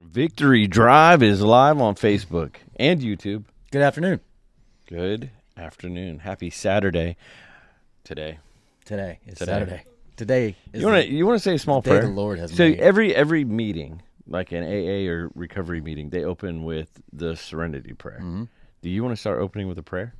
Victory Drive is live on Facebook and YouTube. Good afternoon. Good afternoon. Happy Saturday today. Today is Saturday. Today is You want to say a small the day prayer? the Lord has So made. every meeting, like an AA or recovery meeting, they open with the Serenity Prayer. Mm-hmm. Do you want to start opening with a prayer?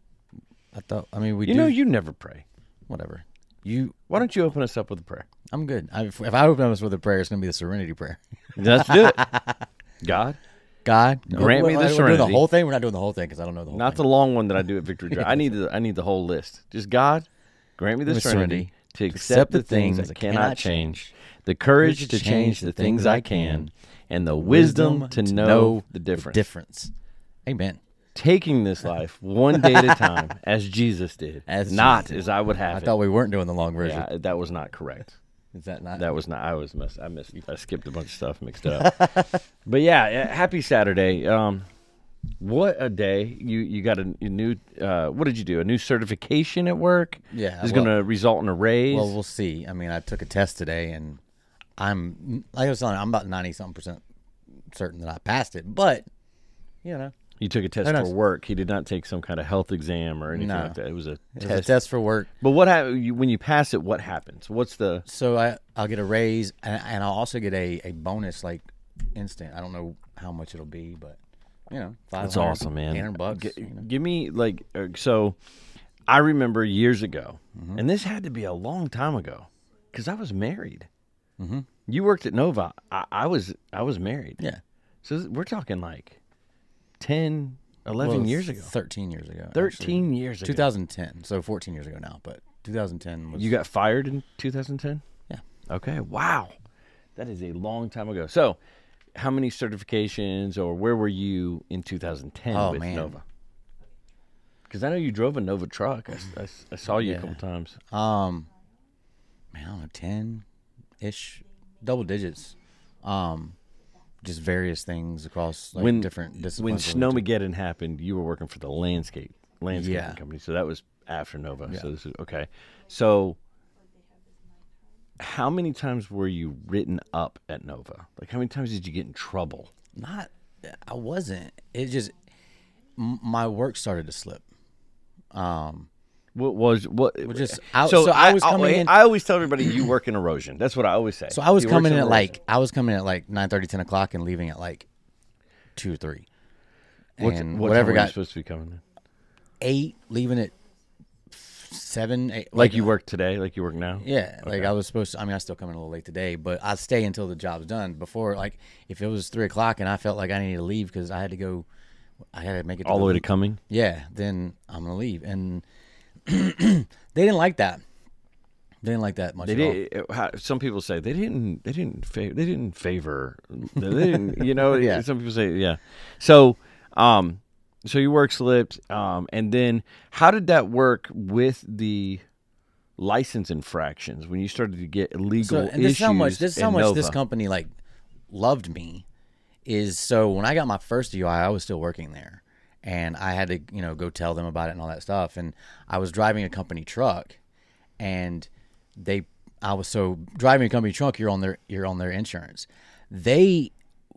We You do. know you never pray. Whatever. Why don't you open us up with a prayer? I'm good. If I open us with a prayer, it's going to be the Serenity Prayer. Let's do it. God, God, grant me the We're doing serenity. the whole thing. We're not doing the whole thing because I don't know the whole Not thing. the long one that I do at Victory Drive. I need the whole list. Just God, grant me the With serenity serenity, to accept the things I cannot change, the courage to change the things I can, and the wisdom to know the difference. Amen. Taking this life one day at a time, as Jesus did, As not Jesus. as I would have I it. thought we weren't doing the long version. Yeah, that was not correct. Is that not? That was not. I skipped a bunch of stuff, mixed it up. But yeah, happy Saturday. What a day! You got a new. What did you do? A new certification at work? Yeah, is going to result in a raise. Well, we'll see. I mean, I took a test today, and I'm like I was telling you, I'm about 90-something% certain that I passed it. But You took a test Who for knows? work. He did not take some kind of health exam or anything No. like that. It was a it test. was a test for work. But what when you pass it? What happens? What's the? So I'll get a raise, and I'll also get a bonus, like instant. I don't know how much it'll be, but $500, That's awesome, man. $800. Give me so. I remember years ago, Mm-hmm. and this had to be a long time ago, because I was married. Mm-hmm. You worked at Nova. I was married. Yeah, So we're talking like 10, 11 years ago. 13 years ago. 13 years ago. 2010. So 14 years ago now, but 2010 was. You got fired in 2010? Yeah. Okay. Wow. That is a long time ago. So, how many certifications or where were you in 2010 Oh, with man. Nova? Because I know you drove a Nova truck. I saw you a Yeah. couple times. Man, I don't know, 10-ish, double digits. Just various things across different disciplines. When Snowmageddon happened, you were working for the landscaping Yeah. company. So that was after Nova. Yeah. So this is okay. So how many times were you written up at Nova? Like how many times did you get in trouble? I wasn't. It just my work started to slip. What? Just I was coming in. I always tell everybody you work in erosion. That's what I always say. So I was He coming works in at erosion. like 9:30, 10 o'clock, and leaving at like 2 or 3. What And time whatever were you got supposed to be coming in? 8, leaving at 7, 8. Like you work today, like you work now. Yeah, like Okay. I was supposed to. I mean, I still come in a little late today, but I stay until the job's done. Before, like, if it was 3 o'clock and I felt like I needed to leave because I had to go, I had to make it All the way to coming. Yeah, then I'm gonna leave, and they didn't like that. They didn't like that much. They at all. did. Some people say they didn't favor. They didn't. Yeah. Some people say yeah. So, so your work slipped, and then how did that work with the license infractions when you started to get illegal And issues? this is how in much this Nova? company like loved me. Is so when I got my first DUI, I was still working there, and I had to go tell them about it and all that stuff. And I was driving a company truck, and I was driving a company truck. You're on their insurance. They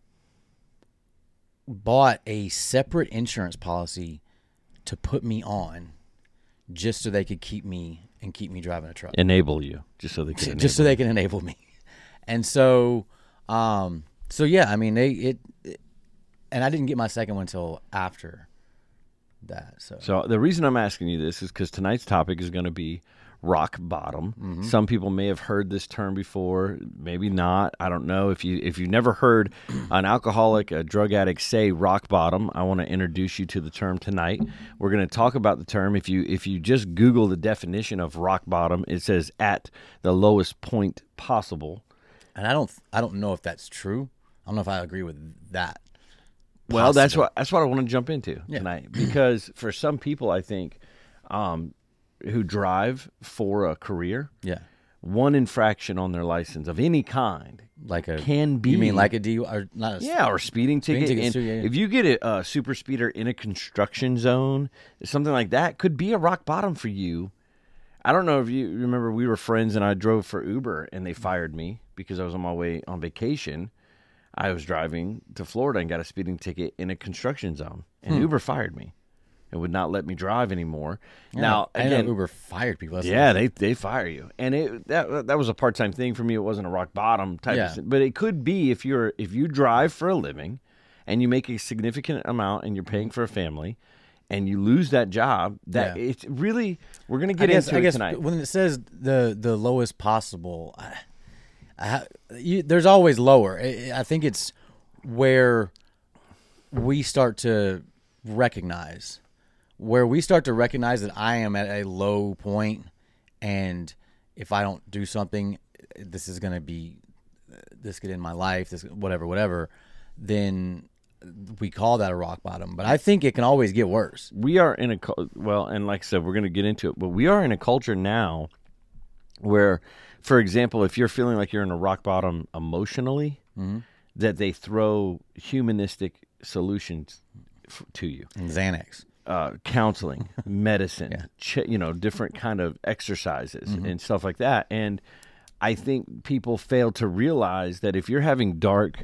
bought a separate insurance policy to put me on, just so they could keep me driving a truck. enable you just so they could Just so they can enable me. And so yeah, I mean and I didn't get my second one until after that. So the reason I'm asking you this is because tonight's topic is going to be rock bottom. Mm-hmm. Some people may have heard this term before, maybe not. I don't know. If you've never heard an alcoholic, a drug addict say rock bottom, I want to introduce you to the term tonight. We're going to talk about the term. If you just Google the definition of rock bottom, it says at the lowest point possible. And I don't know if that's true. I don't know if I agree with that. Well, that's Possible. what I want to jump into Yeah. tonight, because for some people, I think, who drive for a career, Yeah. one infraction on their license of any kind Like a can be. You mean like a DUI or not? or speeding ticket. tickets And too, yeah. if you get a super speeder in a construction zone, something like that could be a rock bottom for you. I don't know if you remember, we were friends and I drove for Uber and they fired me because I was on my way on vacation. I was driving to Florida and got a speeding ticket in a construction zone, and Uber fired me and would not let me drive anymore. Yeah, Now, I know again, Uber fired people. That's yeah, they fire you, and that was a part-time thing for me. It wasn't a rock bottom type of thing, but it could be if you drive for a living and you make a significant amount and you're paying for a family and you lose that job, it's really, we're going to get into it tonight. When it says the lowest possible, there's always lower. I think it's where we start to recognize that I am at a low point, and if I don't do something, this is going to be, this could end my life, this whatever, then we call that a rock bottom. But I think it can always get worse. We are in and like I said, we're going to get into it, but we are in a culture now where, for example, if you're feeling like you're in a rock bottom emotionally, that they throw humanistic solutions to you. And Xanax. Counseling, medicine, different kind of exercises and stuff like that. And I think people fail to realize that if you're having dark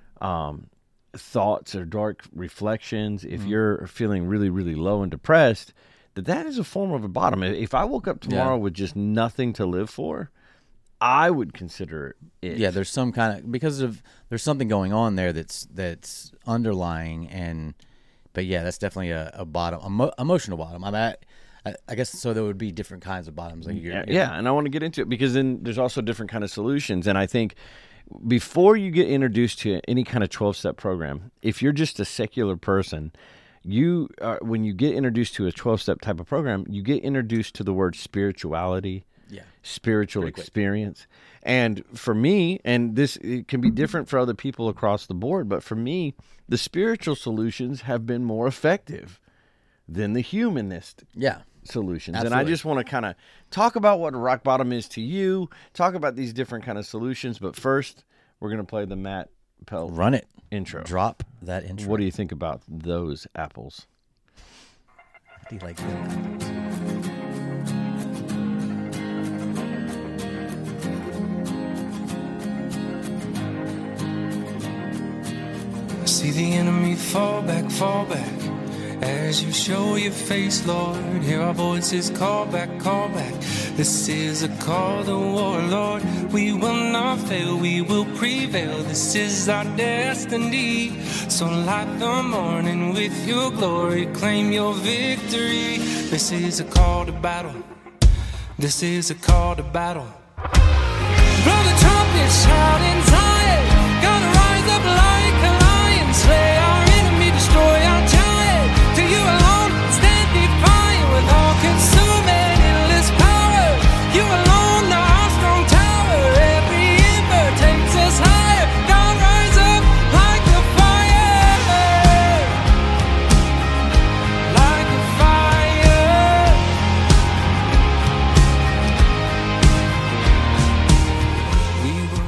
thoughts or dark reflections, if you're feeling really, really low and depressed, that is a form of a bottom. If I woke up tomorrow with just nothing to live for, I would consider it. Yeah, there's some kind of, there's something going on there that's underlying, but yeah, that's definitely a bottom, emotional bottom. I guess so. There would be different kinds of bottoms. Like and I want to get into it because then there's also different kind of solutions. And I think before you get introduced to any kind of 12-step program, if you're just a secular person, when you get introduced to a 12-step type of program, you get introduced to the word spirituality. Spiritual experience. And for me, and it can be different for other people across the board, but for me, the spiritual solutions have been more effective than the humanist solutions. Absolutely. And I just want to kind of talk about what rock bottom is to you, talk about these different kind of solutions. But first, we're going to play the Matt Pelt Run It intro. Drop that intro. What do you think about those apples? Do you like them? See the enemy fall back, as you show your face, Lord. Hear our voices call back, this is a call to war, Lord. We will not fail, we will prevail, this is our destiny. So light the morning with your glory, claim your victory. This is a call to battle, this is a call to battle. Blow the trumpet, shout in Zion, gonna rise up like a lion, slay our enemy, destroy our giant. To you alone, stand defiant with all consuming endless power. You alone are our strong tower. Every ember takes us higher. God rise up like a fire, like a fire. We will.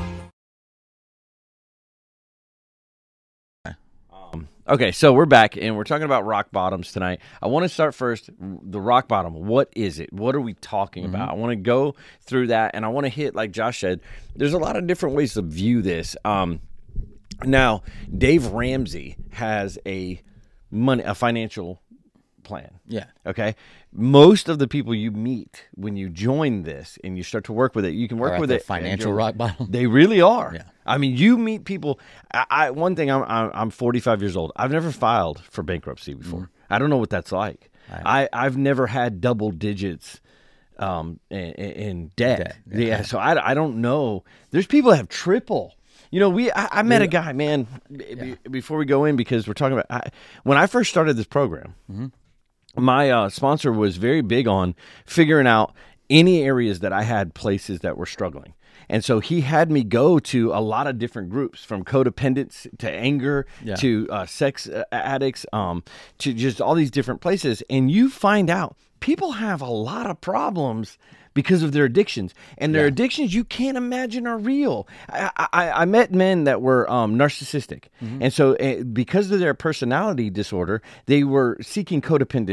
Okay, so we're back, and we're talking about rock bottoms tonight. I want to start first, the rock bottom. What is it? What are we talking about? I want to go through that, and I want to hit, like Josh said, there's a lot of different ways to view this. Now, Dave Ramsey has a financial plan. Yeah. Okay. Most of the people you meet when you join this and you start to work with it, you can work with it. Financial rock bottom. They really are. Yeah. I mean, you meet people. One thing, I'm 45 years old. I've never filed for bankruptcy before. I don't know what that's like. I've never had double digits in debt. Yeah. So I don't know. There's people that have triple. You know, I met a guy, man, before we go in, because we're talking about, when I first started this program, my sponsor was very big on figuring out any areas that I had places that were struggling. And so he had me go to a lot of different groups, from codependence to anger to sex addicts, to just all these different places. And you find out people have a lot of problems because of their addictions, and their addictions you can't imagine are real. I met men that were narcissistic, and so because of their personality disorder, they were seeking codependent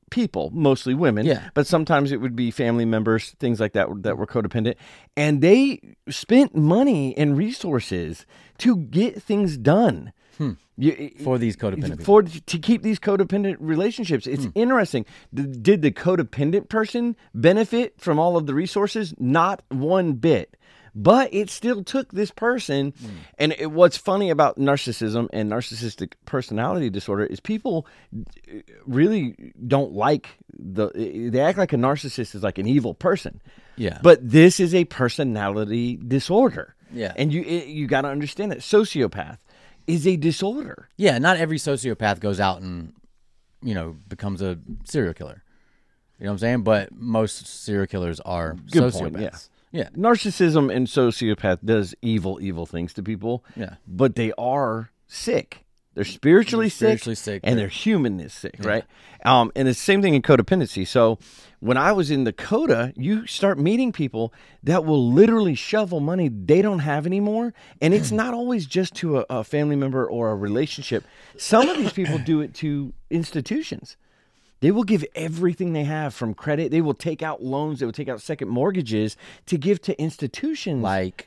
people, mostly women, Yeah. but sometimes it would be family members, things like that were codependent, and they spent money and resources to get things done. For these codependent people. To keep these codependent relationships. It's interesting. Did the codependent person benefit from all of the resources? Not one bit. But it still took this person. And what's funny about narcissism and narcissistic personality disorder is people really don't like they act like a narcissist is like an evil person. Yeah. But this is a personality disorder. Yeah. And you got to understand that sociopath is a disorder. Yeah, not every sociopath goes out and, becomes a serial killer. You know what I'm saying? But most serial killers are Good sociopaths. point, Yeah. Narcissism and sociopath does evil things to people. Yeah. But they are sick. They're spiritually sick, and their humanness sick, right? And it's the same thing in codependency. So when I was in the coda, you start meeting people that will literally shovel money they don't have anymore. And it's not always just to a family member or a relationship. Some of these people do it to institutions. They will give everything they have from credit. They will take out loans. They will take out second mortgages to give to institutions. Like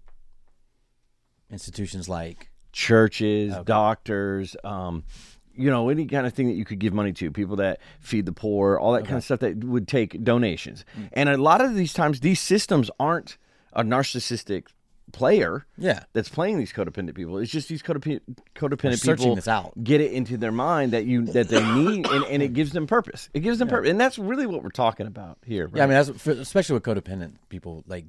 institutions like churches, doctors, any kind of thing that you could give money to, people that feed the poor, all that kind of stuff that would take donations. And a lot of these times, these systems aren't a narcissistic player that's playing these codependent people. It's just these codependent searching people this out. Get it into their mind that they need, and it gives them purpose. It gives them purpose, and that's really what we're talking about here. Right? Yeah, I mean, especially with codependent people, like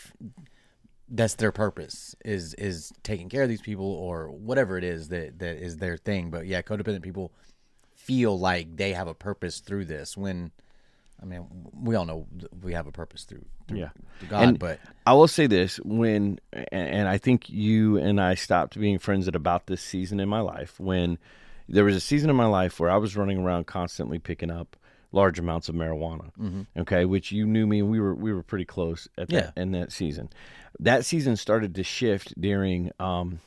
that's their purpose is taking care of these people or whatever it is that is their thing. But yeah, codependent people feel like they have a purpose through this when, I mean, we all know we have a purpose through God. And but I will say this, and I think you and I stopped being friends at about this season in my life, when there was a season in my life where I was running around constantly picking up large amounts of marijuana. Okay, which you knew me, we were pretty close at that in that season. That season started to shift during in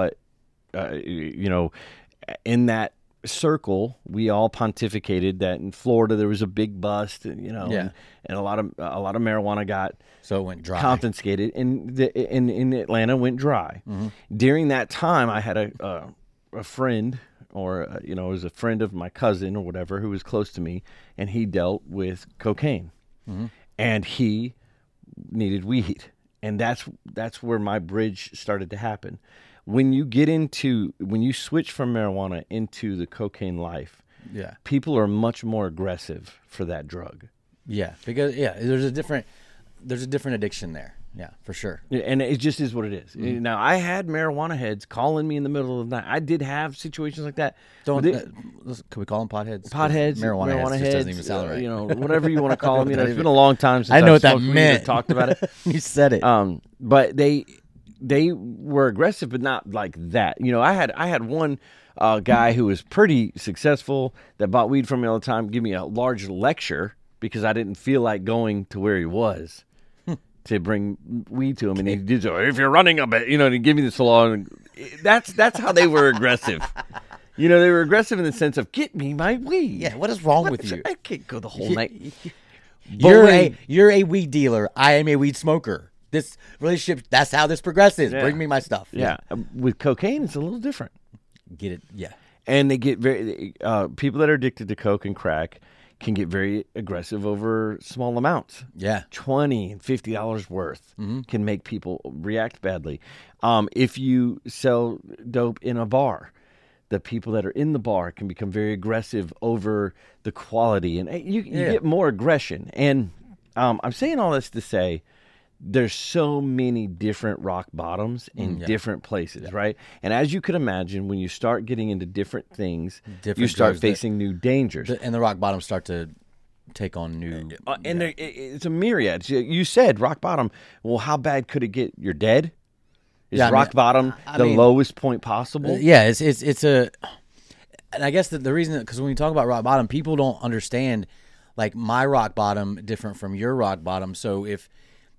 that circle, we all pontificated that in Florida there was a big bust, and a lot of marijuana got so it went dry, confiscated, and in Atlanta went dry. During that time, I had a friend, or it was a friend of my cousin or whatever, who was close to me, and he dealt with cocaine, and he needed weed, and that's where my bridge started to happen. When you switch from marijuana into the cocaine life, people are much more aggressive for that drug. Yeah, because there's a different addiction there. Yeah, for sure. And it just is what it is. Now, I had marijuana heads calling me in the middle of the night. I did have situations like that. Can we call them potheads? Potheads, marijuana heads, doesn't even sound right. Whatever you want to call them. It's been a long time since I know what that smoked weed or meant. talked about it. You said it. But they were aggressive, but not like that. I had one guy who was pretty successful that bought weed from me all the time give me a large lecture because I didn't feel like going to where he was to bring weed to him, and he did so. If you're running a bit, and he give me this long. That's how they were aggressive. They were aggressive in the sense of get me my weed. Yeah, what is wrong with you? I can't go the whole night. You're a weed dealer. I am a weed smoker. This relationship, that's how this progresses. Yeah. Bring me my stuff. Yeah. With cocaine, it's a little different. Get it? Yeah. And they get very people that are addicted to coke and crack can get very aggressive over small amounts. Yeah. $20 and $50 worth can make people react badly. If you sell dope in a bar, the people that are in the bar can become very aggressive over the quality, and you get more aggression. And I'm saying all this to say, there's so many different rock bottoms in different places, right? And as you could imagine, when you start getting into different things, you start facing new dangers. And the rock bottoms start to take on new... it's a myriad. You said rock bottom. Well, how bad could it get? You're dead? Is rock bottom the lowest point possible? Yeah, it's a... And I guess the reason... Because when we talk about rock bottom, people don't understand, like, my rock bottom different from your rock bottom. So if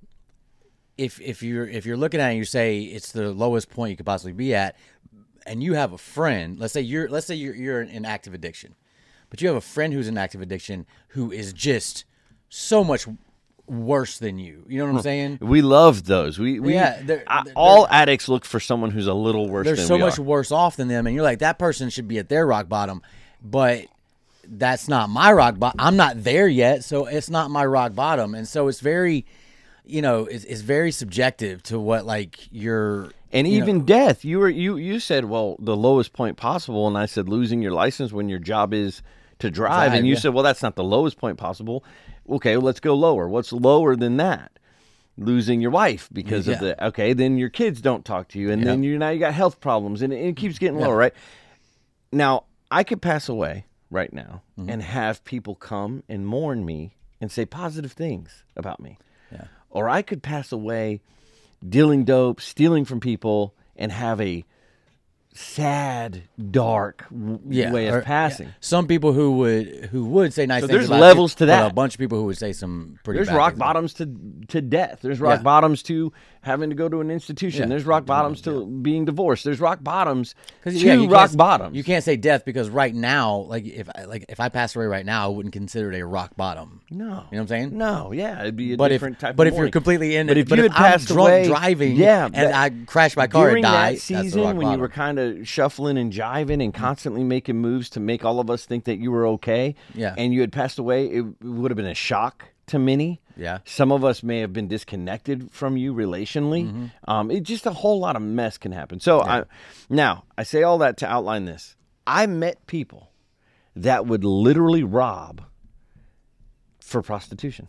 you're looking at it and you say it's the lowest point you could possibly be at, and you have a friend, let's say you're in active addiction, but you have a friend who's in active addiction who is just so much worse than you. You know what I'm saying? We love those. All addicts look for someone who's a little worse They're than so we much are. worse off than them, and you're like, that person should be at their rock bottom, but that's not my rock bottom. I'm not there yet, so it's not my rock bottom. And so it's very, it's very subjective to what like you're. And even death. You said, well, the lowest point possible, and I said losing your license when your job is to drive, and you said, well, that's not the lowest point possible. Okay, well, let's go lower. What's lower than that? Losing your wife because of the. Okay, then your kids don't talk to you, and then now you got health problems, and it keeps getting lower, right? Now I could pass away right now and have people come and mourn me and say positive things about me, or I could pass away dealing dope, stealing from people, and have a sad, dark way of passing. Some people who would say nice So things there's about levels you, to but that. a bunch of people who would say some pretty There's bad rock things. bottoms to death. There's rock bottoms to having to go to an institution. There's rock bottoms to being divorced. There's rock bottoms to rock bottoms. You can't say death because right now, like if I passed away right now, I wouldn't consider it a rock bottom. No. You know what I'm saying? No, yeah, it'd be a But different type but of if you're mourning. completely in But it, if you had I'm passed drunk away, driving and I crash my car during and die, that that's the season rock when you bottom. were kind of shuffling and jiving and constantly making moves to make all of us think that you were okay, and you had passed away, it would have been a shock to many. Yeah. Some of us may have been disconnected from you relationally. It just a whole lot of mess can happen. So I say all that to outline this. I met people that would literally rob for prostitution.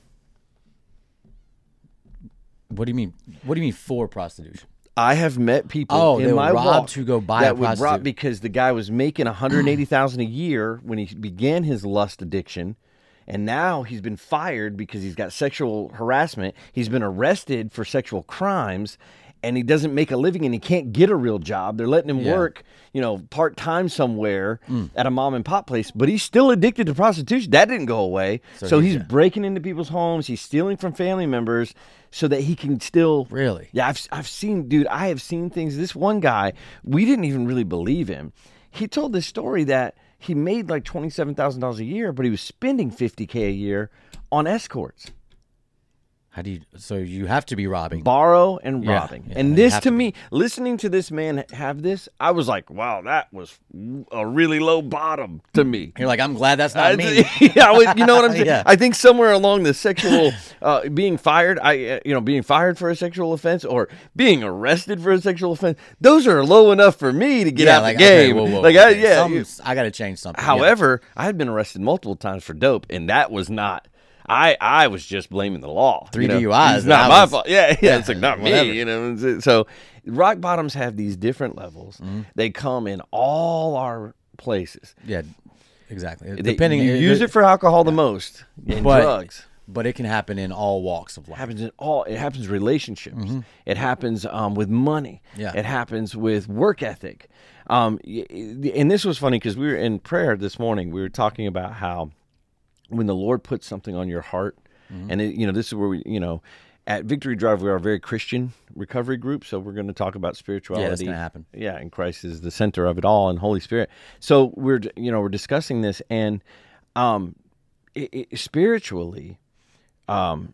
What do you mean? What do you mean for prostitution? I have met people they in would my rob walk to go buy that a would rob prostitute. because the guy was making $180,000 a year when he began his lust addiction, and now he's been fired because he's got sexual harassment. He's been arrested for sexual crimes, and he doesn't make a living, and he can't get a real job. They're letting him work, part-time somewhere at a mom and pop place, but he's still addicted to prostitution. That didn't go away. So he's breaking into people's homes. He's stealing from family members so that he can still... Really? Yeah, I have seen things. This one guy, we didn't even really believe him. He told this story that he made like $27,000 a year, but he was spending $50K a year on escorts. So you have to be robbing. Borrow and robbing. yeah, and you this have to to me, listening to this man have this, I was like, wow, that was a really low bottom to me. You're like, I'm glad that's not me. You know what I'm saying? Yeah. I think somewhere along the sexual being fired, being fired for a sexual offense or being arrested for a sexual offense, those are low enough for me to get out the game. I got to change something. However, I had been arrested multiple times for dope, and that was not. I was just blaming the law. 3 DUIs. It's not my fault. Yeah, it's like not whatever. me. So rock bottoms have these different levels. They come in all our places. Yeah, exactly. You use it for alcohol the most and drugs. But it can happen in all walks of life. It happens in relationships. It happens with money. Yeah. It happens with work ethic. And this was funny because we were in prayer this morning. We were talking about how when the Lord puts something on your heart, and this is where we, at Victory Drive, we are a very Christian recovery group, so we're going to talk about spirituality. Yeah, that's going to happen. Yeah, and Christ is the center of it all, and Holy Spirit. So we're discussing this, and spiritually, where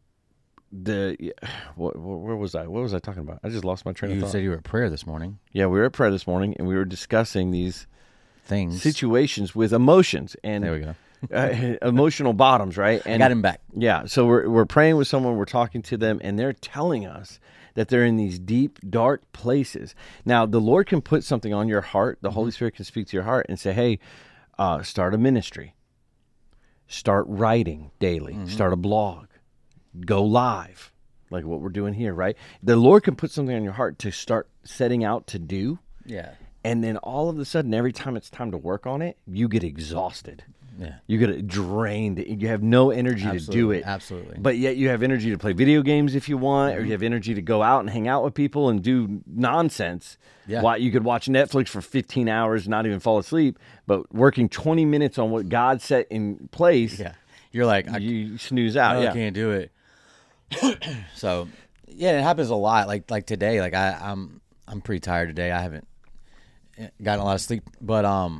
was I? What was I talking about? I just lost my train of thought. You said you were at prayer this morning. Yeah, we were at prayer this morning, and we were discussing these things, situations with emotions, and there we go. Emotional bottoms, right? And I got him back. Yeah, so we're praying with someone, we're talking to them, and they're telling us that they're in these deep, dark places. Now, the Lord can put something on your heart. The Holy Spirit can speak to your heart and say, hey, start a ministry. Start writing daily. Start a blog. Go live, like what we're doing here, right? The Lord can put something on your heart to start setting out to do. Yeah. And then all of a sudden, every time it's time to work on it, you get exhausted. Yeah. You get drained. You have no energy to do it. Absolutely. But yet you have energy to play video games if you want, or you have energy to go out and hang out with people and do nonsense. Yeah. Why you could watch Netflix for 15 hours and not even fall asleep, but working 20 minutes on what God set in place. Yeah. You're like, you snooze out. I can't do it. So, yeah, it happens a lot. Like today, like I'm pretty tired today. I haven't gotten a lot of sleep, but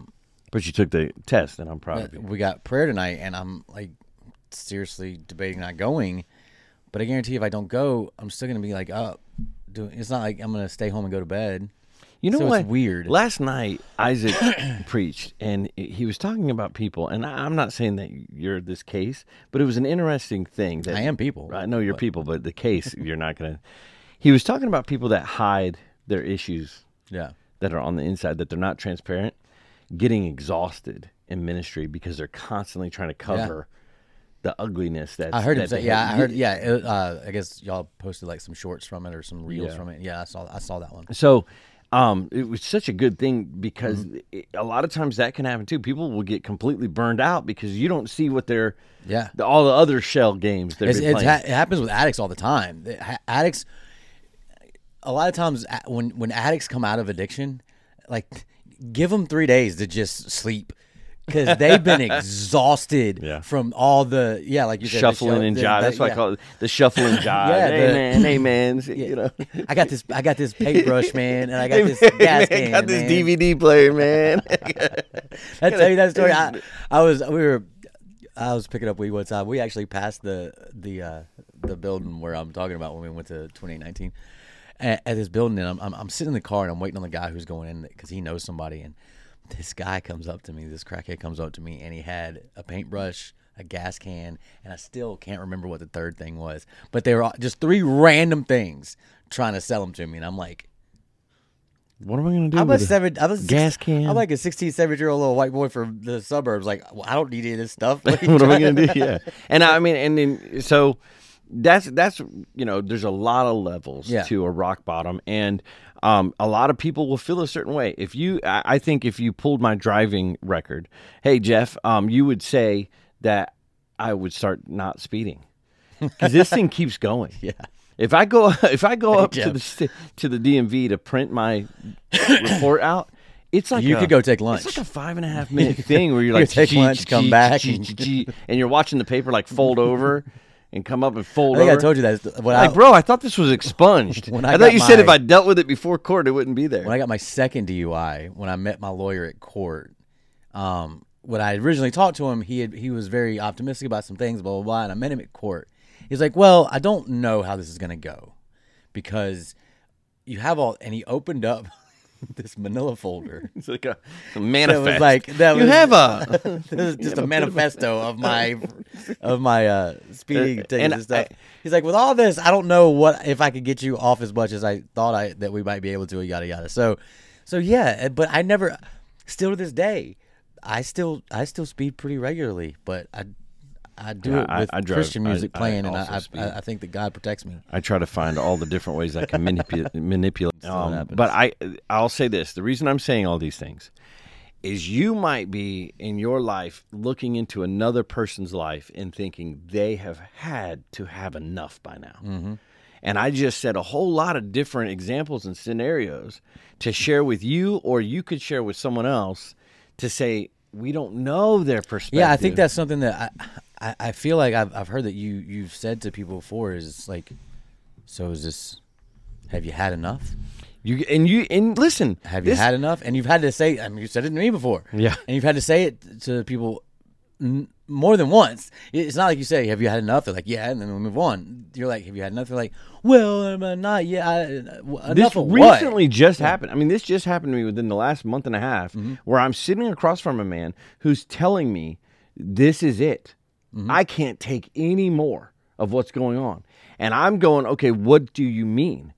But you took the test, and I'm proud of you. We got prayer tonight, and I'm like seriously debating not going. But I guarantee if I don't go, I'm still gonna be like up. It's not like I'm gonna stay home and go to bed. You know So what? it's weird. Last night, Isaac preached, and he was talking about people. And I'm not saying that you're this case, but it was an interesting thing. That I am people. I know you're people, but the case, you're not going to. He was talking about people that hide their issues Yeah. that are on the inside, that they're not transparent, getting exhausted in ministry because they're constantly trying to cover the ugliness that I heard him say. Yeah, I heard. Yeah, I guess y'all posted like some shorts from it or some reels Yeah. from it. Yeah, I saw that one. So it was such a good thing because Mm-hmm. a lot of times that can happen too. People will get completely burned out because you don't see what they're Yeah. all the other shell games they're playing. It happens with addicts all the time. Addicts, a lot of times when addicts come out of addiction, like give them 3 days to just sleep because they've been exhausted Yeah. from all the like you said, Shuffling and jive. That's what I call it. The shuffle and jive. Yeah, hey man. You know. I got this paintbrush, man, and I got this gas can. I got this man. DVD player, man. I tell you that story. I was picking up weed one time. We actually passed the building where I'm talking about when we went to 2019 at this building, and I'm sitting in the car and I'm waiting on the guy who's going in because he knows somebody, and this guy comes up to me. This crackhead comes up to me, and he had a paintbrush, a gas can, and I still can't remember what the third thing was, but they were all, just 3 random things trying to sell them to me, and I'm like, What am I gonna do? I'm with a gas can. I'm like a 16, 17-year-old little white boy from the suburbs. Like, well, I don't need any of this stuff. What am I gonna do? Yeah, and I mean, and then so that's there's a lot of levels to a rock bottom, and a lot of people will feel a certain way. I think if you pulled my driving record, hey Jeff, you would say that I would start not speeding because this thing keeps going. Yeah. If I go up Jeff. to the DMV to print my report out, it's like You could go take lunch. It's like a 5.5 minute thing where you're like take lunch, come back, and you're watching the paper like fold over and come up and fold I think over. I told you that. Bro, I thought this was expunged. When I I thought got you said if my- I dealt with it before court, it wouldn't be there. When I got my second DUI, when I met my lawyer at court, when I originally talked to him, he was very optimistic about some things, blah, blah, blah, and I met him at court. He's like, well, I don't know how this is going to go because you have all, and he opened up this manila folder. It's like a manifest. That was like, you have a this is just a manifesto of my speeding tickets and and stuff. He's like, with all this, I don't know if I could get you off as much as I thought that we might be able to, yada yada. So yeah, but I never, still to this day, I still speed pretty regularly, but I do it with I drive- Christian music I playing, also and speed. I think that God protects me. I try to find all the different ways I can manipulate. what happens. But I'll say this: the reason I'm saying all these things is you might be in your life looking into another person's life and thinking they have had to have enough by now. Mm-hmm. And I just said a whole lot of different examples and scenarios to share with you, or you could share with someone else to say we don't know their perspective. Yeah, I think that's something that I feel like I've heard that you've said to people before is like, so is this, have you had enough? And listen, Have you had enough? And you've had to say, I mean, you said it to me before. Yeah. And you've had to say it to people more than once. It's not like you say, have you had enough? They're like, yeah, and then we move on. You're like, have you had enough? They're like, well, not yet. Enough This of what? recently just happened. I mean, this just happened to me within the last month and a half, where I'm sitting across from a man who's telling me, this is it. I can't take any more of what's going on. And I'm going, okay, what do you mean?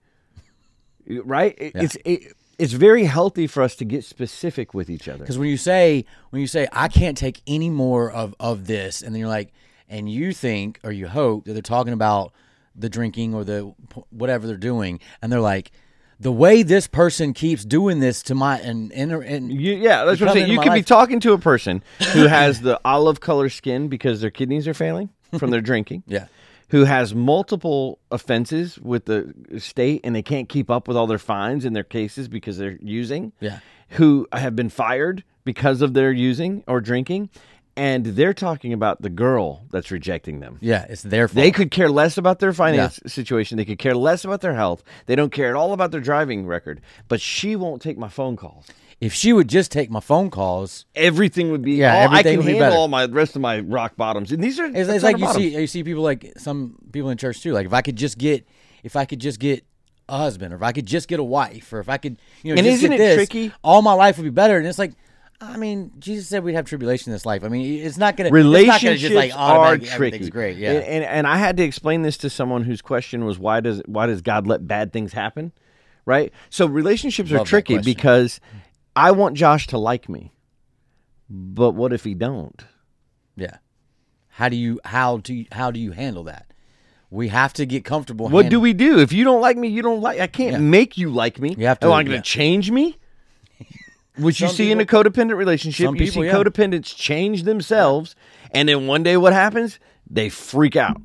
Right? It's very healthy for us to get specific with each other. Because when you say I can't take any more of this, and then you're like, and you think or you hope that they're talking about the drinking or the whatever they're doing, and they're like, the way this person keeps doing this to my and Yeah, that's what I'm saying. You could be talking to a person who has the olive color skin because their kidneys are failing from their drinking. Yeah. Who has multiple offenses with the state and they can't keep up with all their fines in their cases because they're using. Yeah. Who have been fired because of their using or drinking. And they're talking about the girl that's rejecting them. Yeah, it's their fault. They could care less about their finance situation. They could care less about their health. They don't care at all about their driving record. But she won't take my phone calls. if she would just take my phone calls, everything would be. Yeah, I everything can would be handle better. all my rest of my rock bottoms, and these are. it's like you see people like some people in church too. Like if I could just get a husband, or if I could just get a wife, or if I could, And just isn't get it this, tricky? all my life would be better. And it's like, I mean, Jesus said we'd have tribulation in this life. I mean, it's not gonna Relationships just like are automatically tricky. everything's great. Yeah, and I had to explain this to someone whose question was why does God let bad things happen, right? So relationships are Love that tricky question. because I want Josh to like me, but what if he don't? yeah. How do you handle that? We have to get comfortable. What do we do if you don't like me? You don't like. I can't Yeah. make you like me. You have to- Am I going to yeah. change me? Which you Some see in a people- codependent relationship, some you people, see yeah. codependents change themselves, and then one day what happens? They freak out.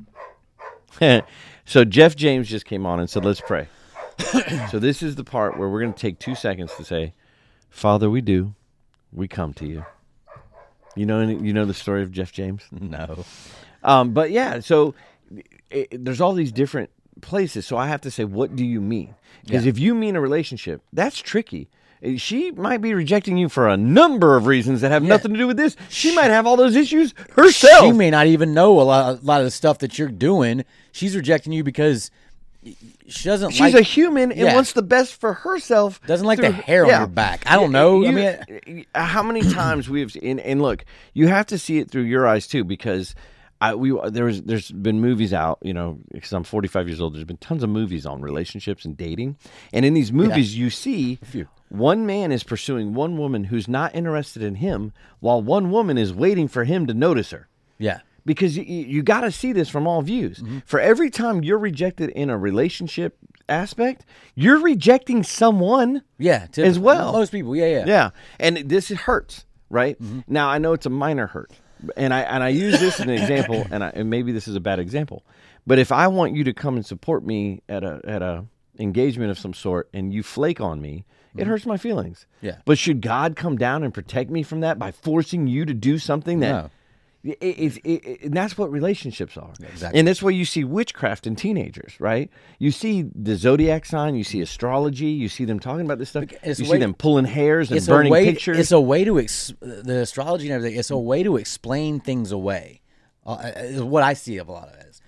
So Jeff James just came on and said, let's pray. So this is the part where we're going to take 2 seconds to say, Father, we come to you. You know the story of Jeff James? No. But yeah, so there's all these different places. So I have to say, what do you mean? Because if you mean a relationship, that's tricky. She might be rejecting you for a number of reasons that have nothing to do with this. She might have all those issues herself. She may not even know a lot of the stuff that you're doing. She's rejecting you because she doesn't. She's a human and Yeah. wants the best for herself. Doesn't like the through- hair on yeah. your back. I don't know. I mean, How many times we have and look, you have to see it through your eyes too, because there's been movies out, because I'm 45 years old. There's been tons of movies on relationships and dating, and in these movies you see one man is pursuing one woman who's not interested in him, while one woman is waiting for him to notice her. yeah. Because you got to see this from all views. Mm-hmm. For every time you're rejected in a relationship aspect, you're rejecting someone Yeah. as well. Most people. Yeah. Yeah, and this hurts, right? Mm-hmm. Now I know it's a minor hurt, and I use this as an example, and maybe this is a bad example, but if I want you to come and support me at a engagement of some sort, and you flake on me, it hurts my feelings. Mm-hmm. Yeah. But should God come down and protect me from that by forcing you to do something that? No. And that's what relationships are. Exactly. And that's why you see witchcraft in teenagers, right? You see the zodiac sign, you see astrology, you see them talking about this stuff. It's You a see way- them pulling hairs and It's burning a way. pictures. It's a way to the astrology and everything. It's a way to explain things away. Is what I see of a lot of it. Is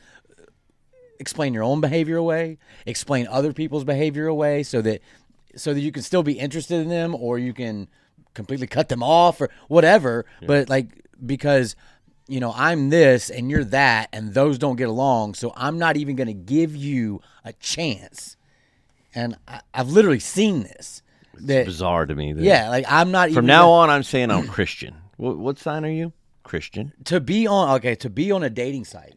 explain your own behavior away, explain other people's behavior away, so that you can still be interested in them, or you can completely cut them off or whatever. Yeah. But because I'm this and you're that, and those don't get along, so I'm not even going to give you a chance. And I've literally seen this. It's bizarre to me. Yeah, I'm not even. From now on, I'm saying I'm Christian. What sign are you? Christian. To be on a dating site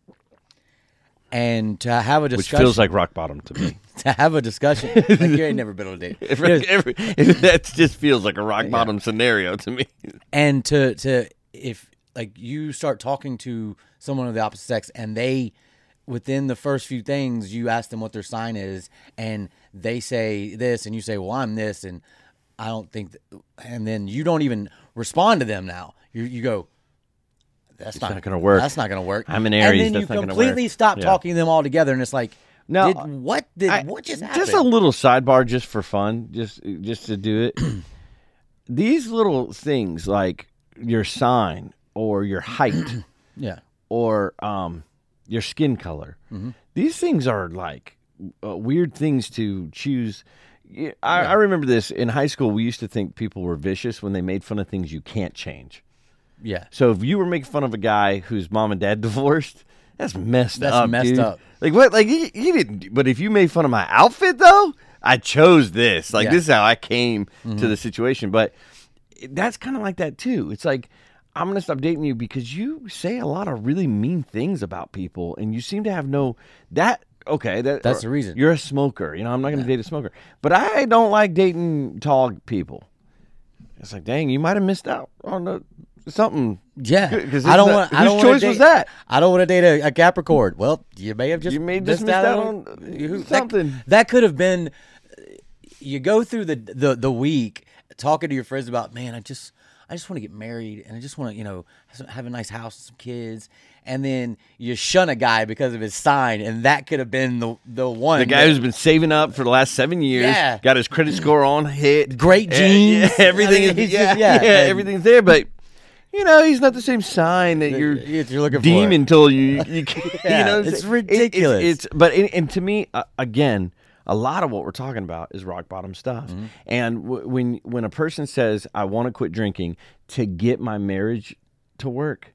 and to have a discussion. Which feels like rock bottom to me. To have a discussion. Like you ain't never been on a date. That just feels like a rock bottom scenario to me. And to if you start talking to someone of the opposite sex, and they, within the first few things, you ask them what their sign is, and they say this, and you say, well, I'm this, and I don't think and then you don't even respond to them now. You go, that's not going to work. That's not going to work. I'm an Aries. And then that's you not gonna completely work. stop talking to them all together, and it's like, No, what just happened? Just a little sidebar, just for fun, just to do it. These little things like your sign or your height, yeah, or your skin color. Mm-hmm. These things are like weird things to choose. I remember this in high school. We used to think people were vicious when they made fun of things you can't change. Yeah. So if you were making fun of a guy whose mom and dad divorced, that's messed up. That's messed dude. up. Like what? Like he didn't. But if you made fun of my outfit, though, I chose this. Like this is how I came to the situation. But that's kind of like that too. It's like, I'm gonna stop dating you because you say a lot of really mean things about people, and you seem to have that's the reason. You're a smoker. I'm not gonna date a smoker. But I don't like dating tall people. It's like, dang, you might have missed out on something. Yeah, Whose choice was that? I don't want to date a Capricorn. Well, you may have just missed out on something. That could have been. You go through the week talking to your friends about, man, I just want to get married and I just want to, have a nice house and some kids. And then you shun a guy because of his sign, and that could have been the one. The guy who's been saving up for the last 7 years, Yeah. got his credit score on hit, Great genes. everything I mean, is he's just- and- everything's there, but he's not the same sign that you're looking deeming for. until you Yeah, it's ridiculous. But to me, again, a lot of what we're talking about is rock bottom stuff. Mm-hmm. And when a person says, "I want to quit drinking to get my marriage to work,"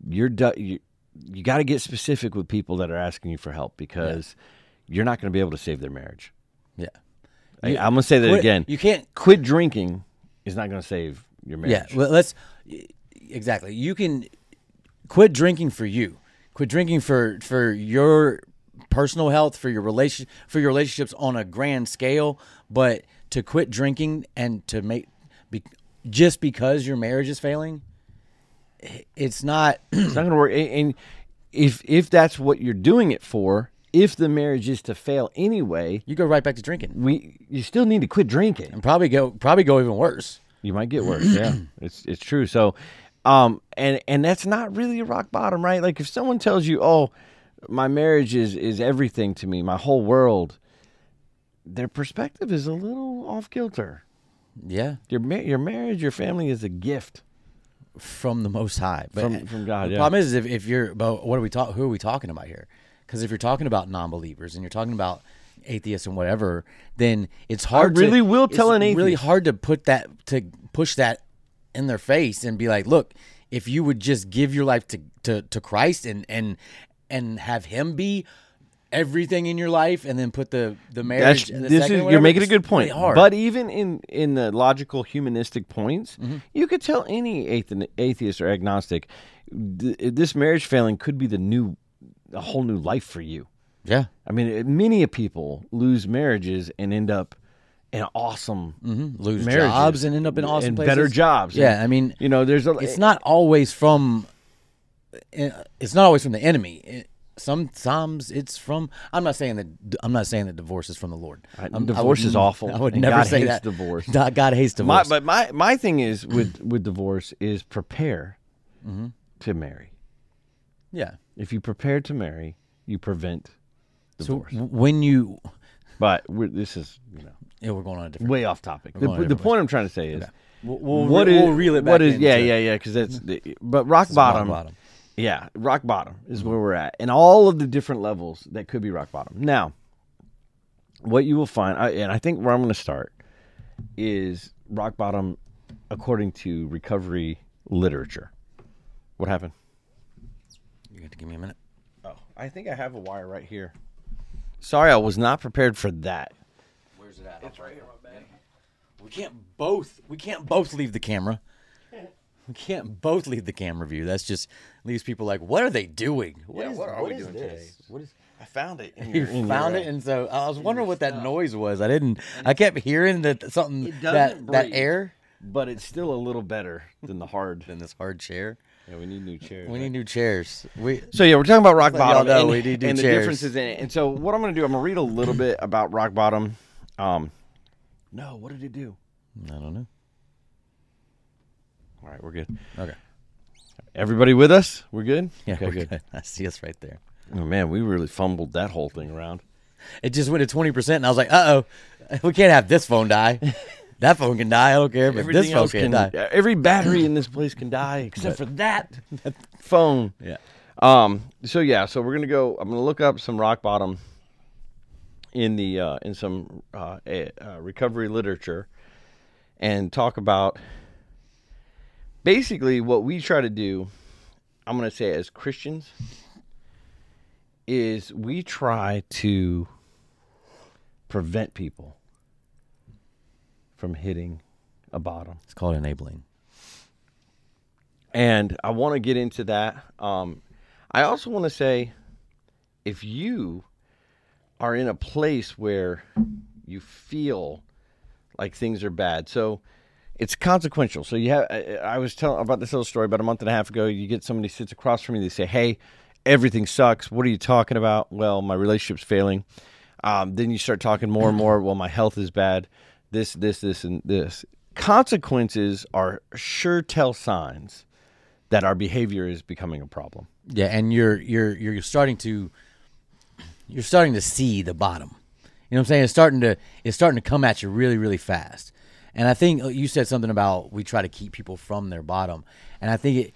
you got to get specific with people that are asking you for help, because you're not going to be able to save their marriage. Yeah. I'm going to say that again. You can't Quit drinking is not going to save your marriage. Yeah, well, exactly. You can quit drinking for you. Quit drinking for your personal health, for your relationships on a grand scale. But to quit drinking and to just because your marriage is failing, it's not. It's not going to work. And if that's what you're doing it for, if the marriage is to fail anyway, You go right back to drinking, you still need to quit drinking. and probably go even worse. You might get worse. Yeah, it's true. So, and that's not really a rock bottom, right? Like if someone tells you, "Oh, my marriage is everything to me, my whole world," their perspective is a little off kilter. Yeah, Your marriage, your family is a gift from the Most High, but from God. The Yeah. problem is if you're, but who are we talking about here? Because if you're talking about non-believers and you're talking about atheists and whatever, then it's hard. will tell an It's really atheist. hard to push that in their face and be like, look, if you would just give your life to Christ and have Him be everything in your life, and then put the marriage. And the second or You're whatever, making a it's good point. really hard. But even in the logical humanistic points, Mm-hmm. you could tell any atheist or agnostic, this marriage failing could be a whole new life for you. yeah, I mean, many people lose marriages and end up in awesome lose marriages jobs and end up in awesome and places. better jobs. Yeah, And, I mean, there's it's not always from the enemy. Sometimes it's from. I'm not saying that divorce is from the Lord. Divorce is awful. I would and never God say hates that. divorce. God hates divorce. But my thing is with divorce is prepare to marry. yeah. If you prepare to marry, you prevent So divorce. when you, But this is we're going on a different. way off topic. going The different point I'm trying to say is We'll we'll reel it back. What is into- yeah because that's but rock bottom. bottom. Yeah, rock bottom is where we're at, and all of the different levels that could be rock bottom. Now, what you will find, and I think where I'm going to start, is rock bottom according to recovery literature. What happened? You got to give me a minute. Oh, I think I have a wire right here. Sorry, I was not prepared for that. Where's it at? It's right here, my bag. We can't both leave the camera. We can't both leave the camera view. That's just leaves people like, what are they doing? What are we doing today? What is? I found it. You found it, and so I was wondering what that noise was. I kept hearing that something It doesn't that breathe. air But it's still a little better than the hard. than this hard chair. Yeah, we need new chairs. We need new chairs. So yeah, we're talking about rock Let y'all bottom know and, we need new and the chairs. differences in it. And so what I'm going to do, I'm going to read a little bit about rock bottom. No, what did it do? I don't know. All right, we're good. Okay. Everybody with us? We're good? Yeah, Okay, we're good. good. I see us right there. Oh man, we really fumbled that whole thing around. It just went to 20%, and I was like, we can't have this phone die. That phone can die. I don't care, but this phone can die. Every battery in this place can die except for that phone. Yeah. So we're gonna go. I'm gonna look up some rock bottom in the in some recovery literature and talk about basically what we try to do. I'm gonna say as Christians is we try to prevent people from hitting a bottom. It's called enabling. And I want to get into that. I also want to say, if you are in a place where you feel like things are bad, so it's consequential. So you have. I was telling about this little story about a month and a half ago. You get somebody sits across from you. They say, "Hey, everything sucks. What are you talking about?" Well, my relationship's failing. Then you start talking more and more. Well, my health is bad. This, and this. consequences are sure tell signs that our behavior is becoming a problem. Yeah, and you're starting to see the bottom. You know what I'm saying? It's starting to come at you really, really fast. And I think you said something about we try to keep people from their bottom, and I think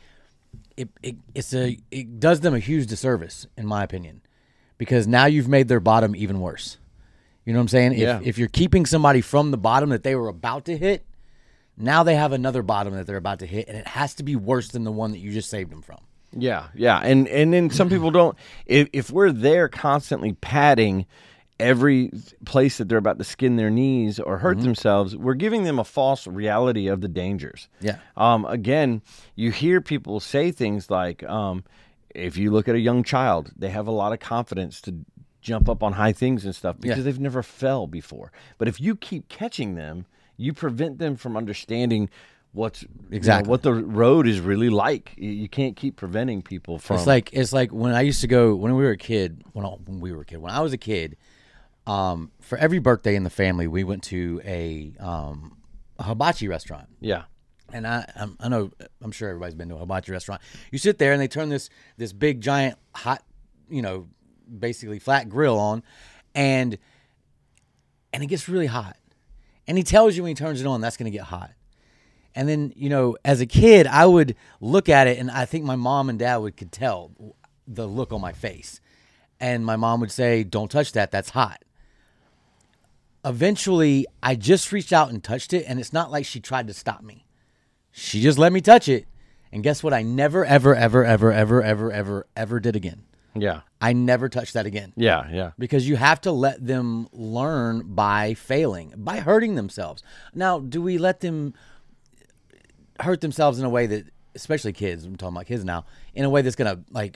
it does them a huge disservice, in my opinion, because now you've made their bottom even worse. You know what I'm saying? Yeah. If you're keeping somebody from the bottom that they were about to hit, now they have another bottom that they're about to hit, and it has to be worse than the one that you just saved them from. Yeah, and then some people don't. If we're there constantly patting every place that they're about to skin their knees or hurt themselves, we're giving them a false reality of the dangers. Yeah. Again, you hear people say things like, if you look at a young child, they have a lot of confidence to jump up on high things and stuff because they've never fell before. But if you keep catching them, you prevent them from understanding what the road is really like. You can't keep preventing people from. It's like when I used to go when we were a kid. When I was a kid, for every birthday in the family, we went to a hibachi restaurant. Yeah. And I'm sure everybody's been to a hibachi restaurant. You sit there and they turn this big giant hot, basically flat grill on, and it gets really hot. And he tells you when he turns it on that's going to get hot. And then, as a kid, I would look at it, and I think my mom and dad could tell the look on my face. And my mom would say, "Don't touch that. That's hot." Eventually, I just reached out and touched it, and it's not like she tried to stop me. She just let me touch it. And guess what? I never, ever, ever, ever, ever, ever, ever, ever did again. Yeah. I never touched that again. Yeah, yeah. Because you have to let them learn by failing, by hurting themselves. Now, do we let them hurt themselves in a way that, especially kids, I'm talking about kids now, in a way that's going to,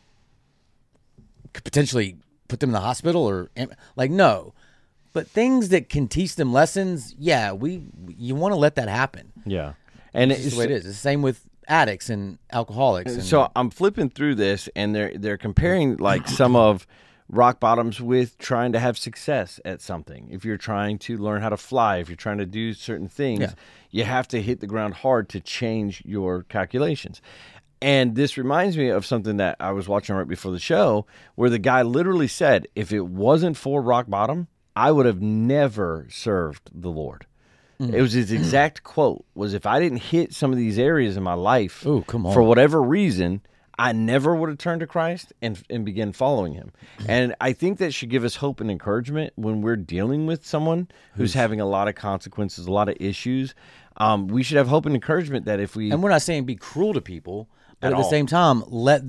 could potentially put them in the hospital or, no. But things that can teach them lessons, you want to let that happen. Yeah. And it's the way it is. It's the same with addicts and alcoholics. So I'm flipping through this, and they're comparing some of rock bottoms with trying to have success at something. If you're trying to learn how to fly, if you're trying to do certain things, you have to hit the ground hard to change your calculations. And this reminds me of something that I was watching right before the show, where the guy literally said, if it wasn't for rock bottom, I would have never served the Lord. It was his exact quote, was if I didn't hit some of these areas in my life for whatever reason, I never would have turned to Christ and began following him. And I think that should give us hope and encouragement when we're dealing with someone who's having a lot of consequences, a lot of issues. We should have hope and encouragement that if we... And we're not saying be cruel to people, but at the same time,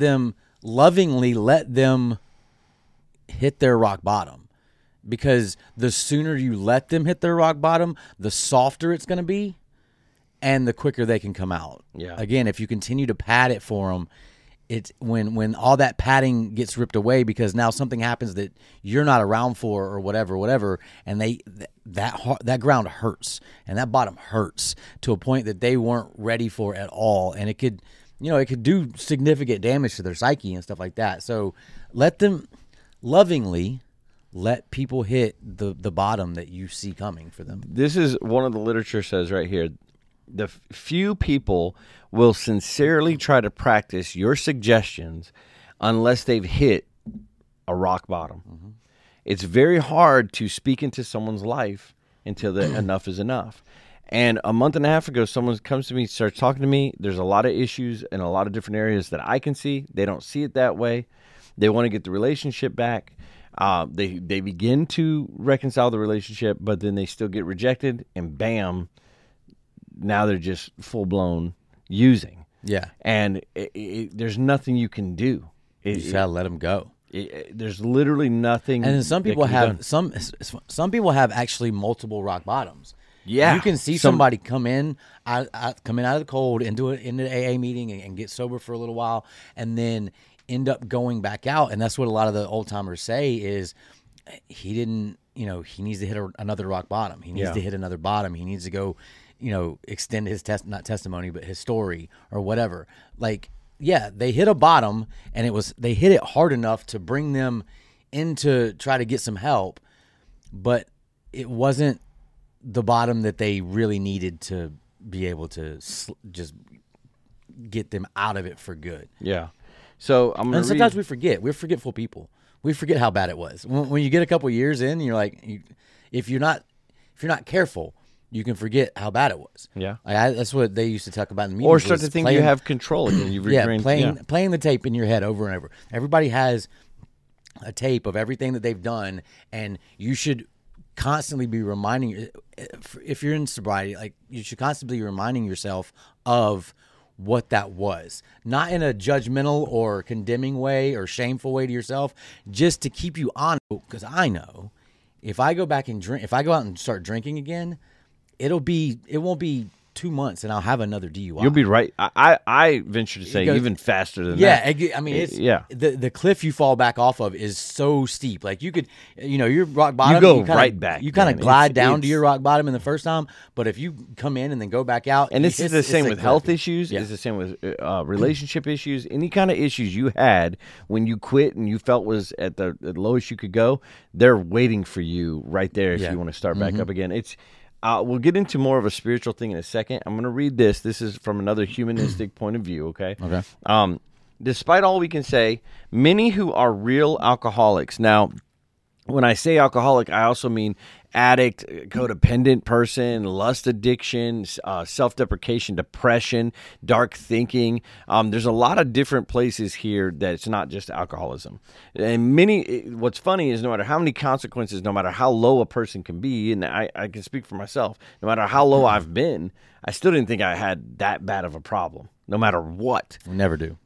lovingly let them hit their rock bottom. Because the sooner you let them hit their rock bottom, the softer it's going to be, and the quicker they can come out. Yeah. Again, if you continue to pad it for them, it's when all that padding gets ripped away because now something happens that you're not around for or whatever, and that ground hurts and that bottom hurts to a point that they weren't ready for at all, and it could do significant damage to their psyche and stuff like that. So let them lovingly. Let people hit the bottom that you see coming for them. This is one of the literature says right here. The few people will sincerely try to practice your suggestions unless they've hit a rock bottom. Mm-hmm. It's very hard to speak into someone's life until enough is enough. And a month and a half ago, someone comes to me, starts talking to me. There's a lot of issues in a lot of different areas that I can see. They don't see it that way. They want to get the relationship back. They begin to reconcile the relationship, but then they still get rejected, and bam, now they're just full-blown using. Yeah. And there's nothing you can do. You just gotta let them go. There's literally nothing. And then some people have some people have actually multiple rock bottoms. Yeah. You can see somebody come in out of the cold into an AA meeting and get sober for a little while, and then end up going back out. And that's what a lot of the old timers say is he didn't, he needs to hit another rock bottom. He needs to hit another bottom. He needs to go, extend his not testimony, but his story or whatever. They hit a bottom, and they hit it hard enough to bring them in to try to get some help, but it wasn't the bottom that they really needed to be able to just get them out of it for good. Yeah. So I'm gonna And sometimes we forget. We're forgetful people. We forget how bad it was. When you get a couple years in, you're like, if you're not careful, you can forget how bad it was. Yeah. That's what they used to talk about in the media. or start to think you have control again. You've playing the tape in your head over and over. Everybody has a tape of everything that they've done, and you should constantly be reminding. If you're in sobriety, like you should constantly be reminding yourself of what that was, not in a judgmental or condemning way or shameful way to yourself, just to keep you honest. Because I know if I go back and drink, if I go out and start drinking again, it won't be 2 months and I'll have another DUI. You'll be right. I venture to say even faster than that. Yeah, I mean, it's the cliff you fall back off of is so steep. Like you could, you're rock bottom. You go right back. You kind of glide down to your rock bottom in the first time, but if you come in and then go back out, and this is the same with health issues. It's the same with relationship issues. Any kind of issues you had when you quit and you felt was at the lowest you could go, they're waiting for you right there if you want to start back up again. It's we'll get into more of a spiritual thing in a second. I'm going to read this. This is from another humanistic point of view, okay? Okay. Despite all we can say, many who are real alcoholics. Now, when I say alcoholic, I also mean addict, codependent person, lust addiction, self-deprecation, depression, dark thinking. There's a lot of different places here that it's not just alcoholism. And what's funny is no matter how many consequences, no matter how low a person can be, and I can speak for myself, no matter how low I've been, I still didn't think I had that bad of a problem, no matter what. We never do.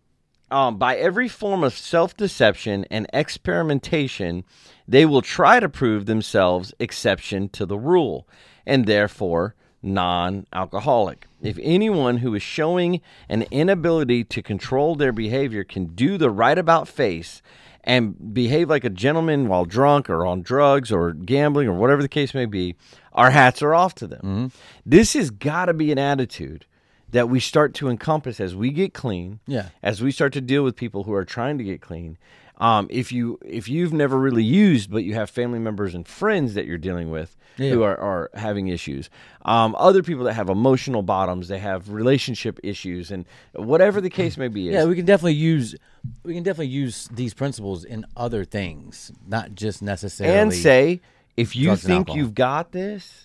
By every form of self-deception and experimentation, they will try to prove themselves exception to the rule, and therefore non-alcoholic. If anyone who is showing an inability to control their behavior can do the right about face and behave like a gentleman while drunk or on drugs or gambling or whatever the case may be, our hats are off to them. Mm-hmm. This has got to be an attitude that we start to encompass as we get clean, as we start to deal with people who are trying to get clean. If you've never really used, but you have family members and friends that you're dealing with who are having issues, other people that have emotional bottoms, they have relationship issues, and whatever the case may be. We can definitely use these principles in other things, not just necessarily. And say, if you think you've got this,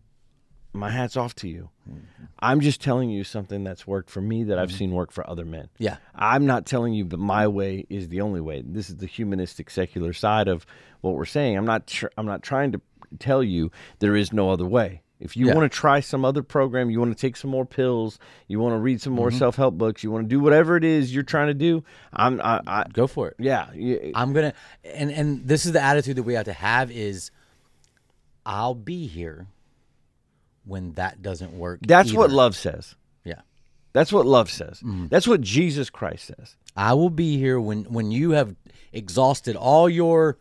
my hat's off to you. I'm just telling you something that's worked for me that I've seen work for other men. Yeah. I'm not telling you that my way is the only way. This is the humanistic, secular side of what we're saying. I'm not trying to tell you there is no other way. If you want to try some other program, you want to take some more pills, you want to read some more self-help books, you want to do whatever it is you're trying to do, I go for it. Yeah. I'm going to, and this is the attitude that we have to have is, I'll be here when that doesn't work. That's what love says. Yeah. That's what love says. Mm-hmm. That's what Jesus Christ says. I will be here when you have exhausted all your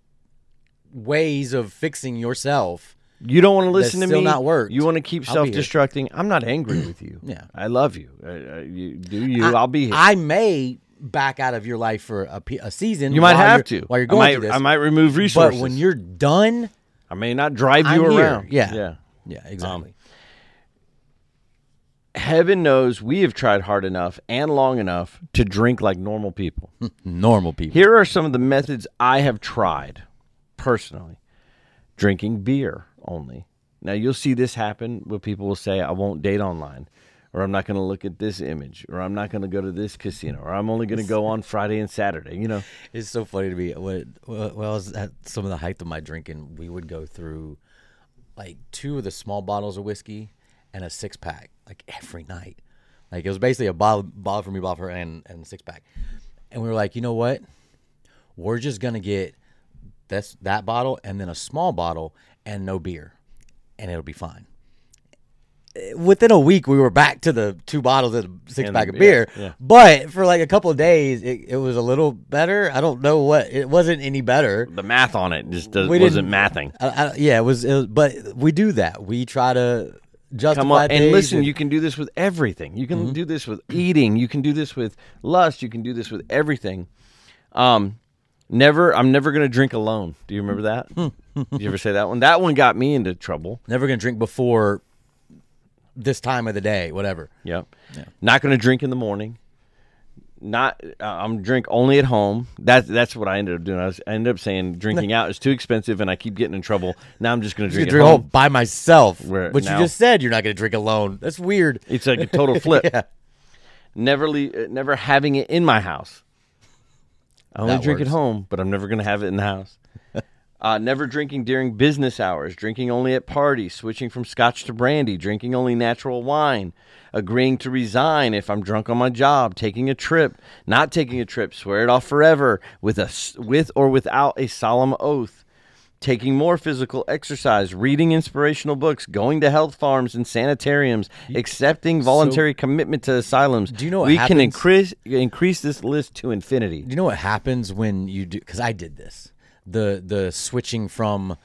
ways of fixing yourself. You don't want to listen to me. Still not work. You want to keep self-destructing. I'm not angry with you. Yeah. I love you. I'll be here. I may back out of your life for a season. You might have to. While you're going through this. I might remove resources. But when you're done, I may not drive you around. Yeah, exactly. Heaven knows we have tried hard enough and long enough to drink like normal people. Normal people. Here are some of the methods I have tried personally. Drinking beer only. Now, you'll see this happen where people will say, I won't date online, or I'm not going to look at this image, or I'm not going to go to this casino, or I'm only going to go on Friday and Saturday, It's so funny to me. When I was at some of the height of my drinking, we would go through like 2 of the small bottles of whiskey and a 6-pack, like every night. Like it was basically a bottle for me, bottle for her, and a 6-pack. And we were like, you know what? We're just gonna get that bottle and then a small bottle and no beer, and it'll be fine. Within a week, we were back to the 2 bottles and a 6-pack of beer. Yeah. But for like a couple of days, it was a little better. I don't know what. It wasn't any better. The math on it just wasn't mathing. It was. But we do that. We try to justify things. And listen, you can do this with everything. You can do this with eating. You can do this with lust. You can do this with everything. I'm never going to drink alone. Do you remember that? Did you ever say that one? That one got me into trouble. Never gonna drink before this time of the day, whatever. Yep. Yeah. Not going to drink in the morning. I'm drink only at home. That's what I ended up doing. I ended up saying drinking out is too expensive, and I keep getting in trouble. Now I'm just going to drink at home by myself. Where but now, you just said you're not going to drink alone. That's weird. It's like a total flip. Yeah. Never having it in my house. I only drink at home, but I'm never going to have it in the house. Never drinking during business hours, drinking only at parties, switching from scotch to brandy, drinking only natural wine, agreeing to resign if I'm drunk on my job, taking a trip, not taking a trip, swear it off forever with or without a solemn oath, taking more physical exercise, reading inspirational books, going to health farms and sanitariums, accepting voluntary commitment to asylums. Do you know what we happens? can increase this list to infinity? Do you know what happens when you do? Because I did this. The switching from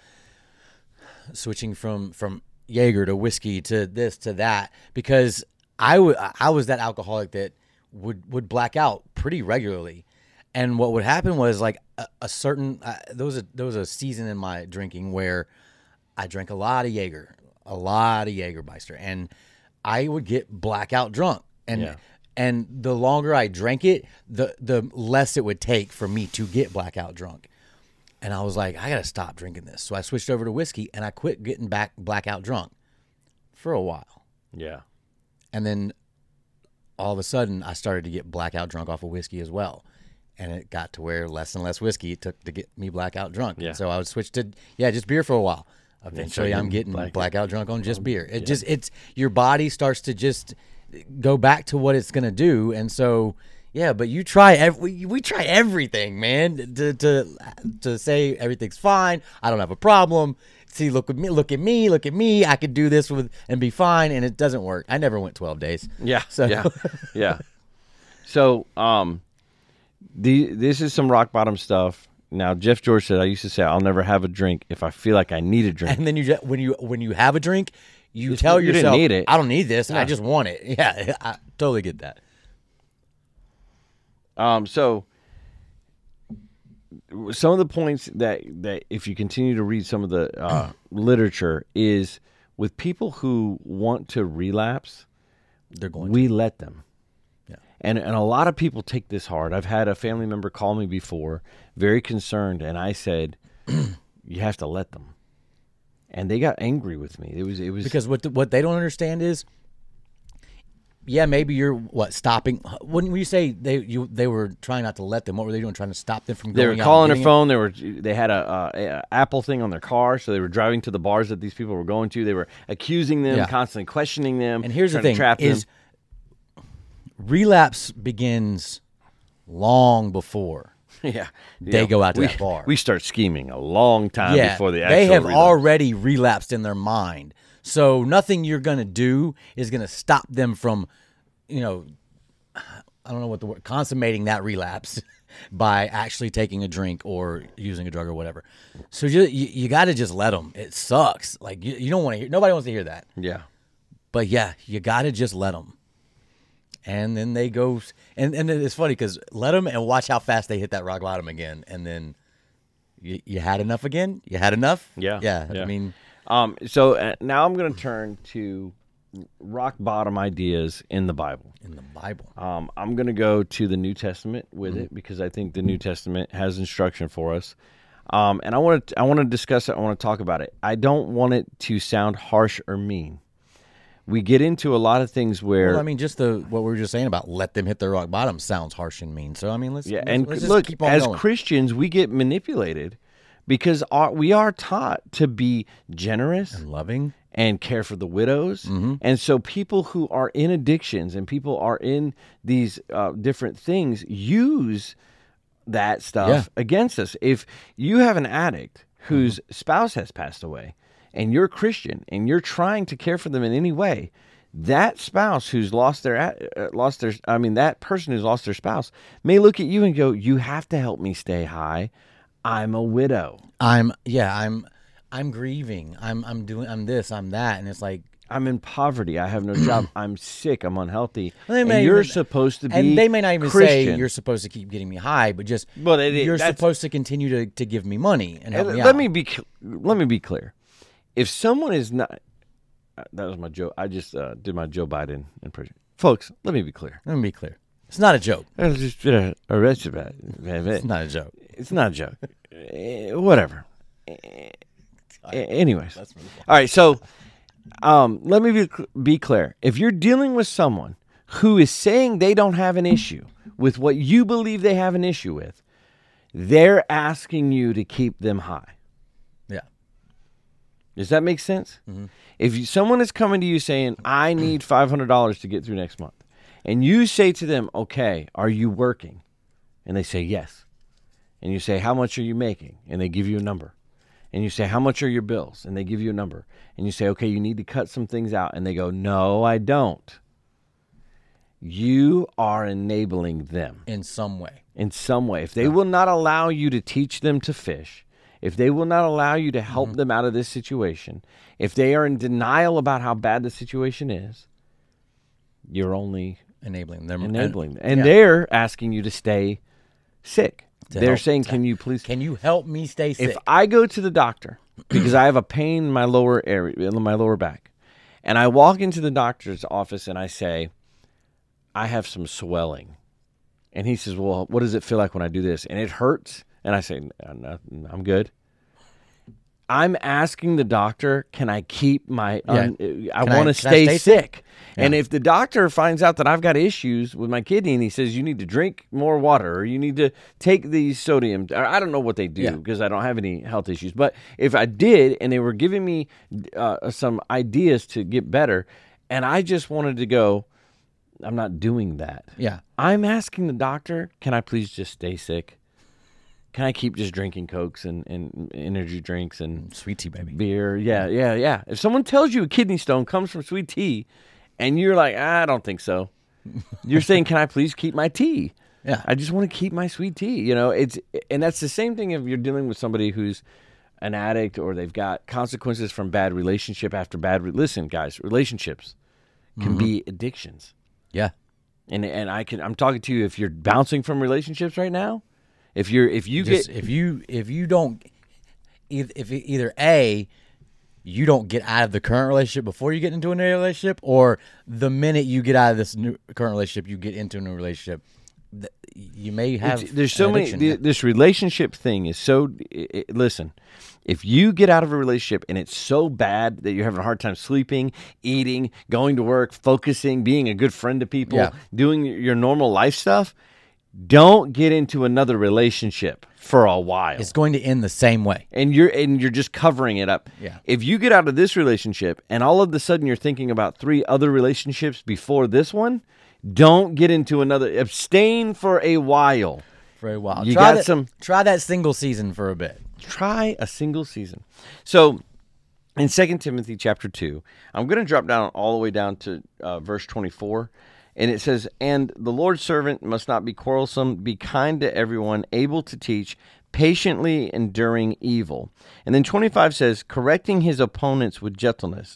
Jaeger to whiskey to this to that, because I was that alcoholic that would black out pretty regularly, and what would happen was like a certain there was a season in my drinking where I drank a lot of Jägermeister, and I would get blackout drunk, and the longer I drank it, the less it would take for me to get blackout drunk. And I was like, I got to stop drinking this. So I switched over to whiskey, and I quit getting blackout drunk for a while. Yeah. And then all of a sudden, I started to get blackout drunk off of whiskey as well. And it got to where less and less whiskey it took to get me blackout drunk. Yeah. And so I would switch to, just beer for a while. Eventually, I'm getting blackout drunk on just beer. It's your body starts to just go back to what it's going to do. And so... yeah, but you try we try everything, man, to say everything's fine. I don't have a problem. See, look at me. I could do this and be fine, and it doesn't work. I never went 12 days. Yeah. So. Yeah. So, this is some rock bottom stuff. Now, Jeff George said, I used to say, I'll never have a drink if I feel like I need a drink. And then when you have a drink, you tell yourself, didn't need it. I don't need this. Yeah. I just want it. Yeah, I totally get that. So some of the points that if you continue to read some of the literature is with people who want to relapse, we let them. Yeah. And a lot of people take this hard. I've had a family member call me before, very concerned, and I said, you have to let them. And they got angry with me. It was because what they don't understand is, yeah, maybe you're stopping. When you say they were trying not to let them, what were they doing? Trying to stop them from going out? They were calling their phone. They had a Apple thing on their car, so they were driving to the bars that these people were going to. They were accusing them, constantly questioning them. And here's the thing: is relapse begins long before they go out to that bar. We start scheming a long time before the actual they have relapse. already relapsed in their mind. So nothing you're going to do is going to stop them from, I don't know what the word, consummating that relapse by actually taking a drink or using a drug or whatever. So you got to just let them. It sucks. Like you don't want to hear, nobody wants to hear that. Yeah. But yeah, you got to just let them. And then they go, and it's funny because let them and watch how fast they hit that rock bottom again. And then you had enough again? You had enough? Yeah. I mean... So now I'm going to turn to rock bottom ideas in the Bible. I'm going to go to the New Testament with it because I think the New Testament has instruction for us. And I want to discuss it. I want to talk about it. I don't want it to sound harsh or mean. We get into a lot of things where... Well, I mean, just what we were just saying about let them hit their rock bottom sounds harsh and mean. So, I mean, let's just look, keep on as going. Christians, we get manipulated because we are taught to be generous and loving and care for the widows. Mm-hmm. And so people who are in addictions and people are in these different things use that stuff against us. If you have an addict whose spouse has passed away and you're a Christian and you're trying to care for them in any way, that spouse who's that person who's lost their spouse may look at you and go, you have to help me stay high. I'm a widow. I'm grieving. I'm this, I'm that. And it's like, I'm in poverty. I have no job. I'm sick. I'm unhealthy. They And may you're even- supposed to be And they may not even Christian. say you're supposed to keep getting me high, but just Well, you're that's- supposed to continue to give me money and help me out. Let me be clear. If someone is not, that was my joke. I just did my Joe Biden impression, folks. Let me be clear. Let me be clear. It's not a joke. It's just arrested. It's not a joke. It's not a joke. Whatever. Anyways, all right. So, let me be clear. If you're dealing with someone who is saying they don't have an issue with what you believe they have an issue with, they're asking you to keep them high. Yeah. Does that make sense? Mm-hmm. If someone is coming to you saying, I need $500 to get through next month, and you say to them, okay, are you working? And they say, yes. And you say, how much are you making? And they give you a number. And you say, how much are your bills? And they give you a number. And you say, okay, you need to cut some things out. And they go, no, I don't. You are enabling them. In some way. In some way. If they will not allow you to teach them to fish, if they will not allow you to help them out of this situation, if they are in denial about how bad the situation is, you're only Enabling them. And they're asking you to stay sick. They're help. saying, can you please... Can you help me stay sick? If I go to the doctor because I have a pain in my lower area, in my lower back, and I walk into the doctor's office and I say, I have some swelling. And he says, well, what does it feel like when I do this? And it hurts. And I say, no, I'm good. I'm asking the doctor, can I keep my, I want to stay sick. Yeah. And if the doctor finds out that I've got issues with my kidney and he says, you need to drink more water or you need to take these sodium, or I don't know what they do because I don't have any health issues. But if I did and they were giving me some ideas to get better and I just wanted to go, I'm not doing that. Yeah. I'm asking the doctor, can I please just stay sick? Can I keep just drinking Cokes and energy drinks and sweet tea, baby? Beer. Yeah. If someone tells you a kidney stone comes from sweet tea and you're like, I don't think so. You're saying, can I please keep my tea? Yeah. I just want to keep my sweet tea. And that's the same thing if you're dealing with somebody who's an addict or they've got consequences from bad relationship after bad. Listen, guys, relationships can be addictions. Yeah. And I'm talking to you if you're bouncing from relationships right now. If you don't either A, you don't get out of the current relationship before you get into a new relationship, or the minute you get out of this new current relationship, you get into a new relationship. You may have there's so many. This relationship thing is so. Listen, if you get out of a relationship and it's so bad that you're having a hard time sleeping, eating, going to work, focusing, being a good friend to people, doing your normal life stuff. Don't get into another relationship for a while. It's going to end the same way. And you're just covering it up. Yeah. If you get out of this relationship and all of a sudden you're thinking about 3 other relationships before this one, don't get into another. Abstain for a while. You try that single season for a bit. Try a single season. So in 2 Timothy chapter 2, I'm going to drop down all the way down to verse 24. And it says, and the Lord's servant must not be quarrelsome, be kind to everyone, able to teach, patiently enduring evil. And then 25 says, correcting his opponents with gentleness.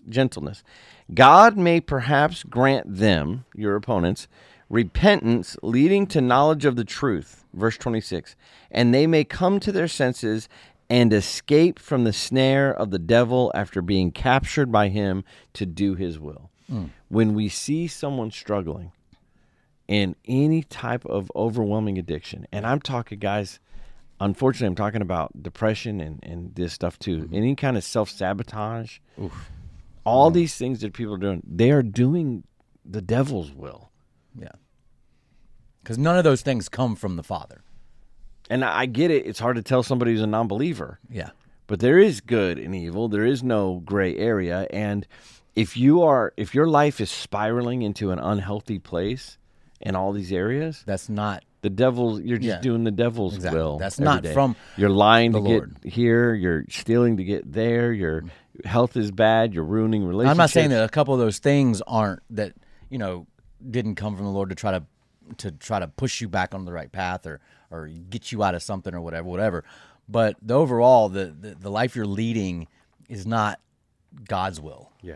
God may perhaps grant them, your opponents, repentance leading to knowledge of the truth. Verse 26, and they may come to their senses and escape from the snare of the devil after being captured by him to do his will. When we see someone struggling in any type of overwhelming addiction, and I'm talking, guys, unfortunately, I'm talking about depression and this stuff too, any kind of self-sabotage, all these things that people are doing, they are doing the devil's will. Yeah. Because none of those things come from the Father. And I get it. It's hard to tell somebody who's a non-believer. Yeah. But there is good and evil. There is no gray area. And if your life is spiraling into an unhealthy place in all these areas, that's not the devil's. You're just doing the devil's will. That's not from. You're lying to Lord. Get here. You're stealing to get there. Your health is bad. You're ruining relationships. I'm not saying that a couple of those things aren't that didn't come from the Lord to try to push you back on the right path or get you out of something or whatever. But the overall the life you're leading is not God's will. Yeah.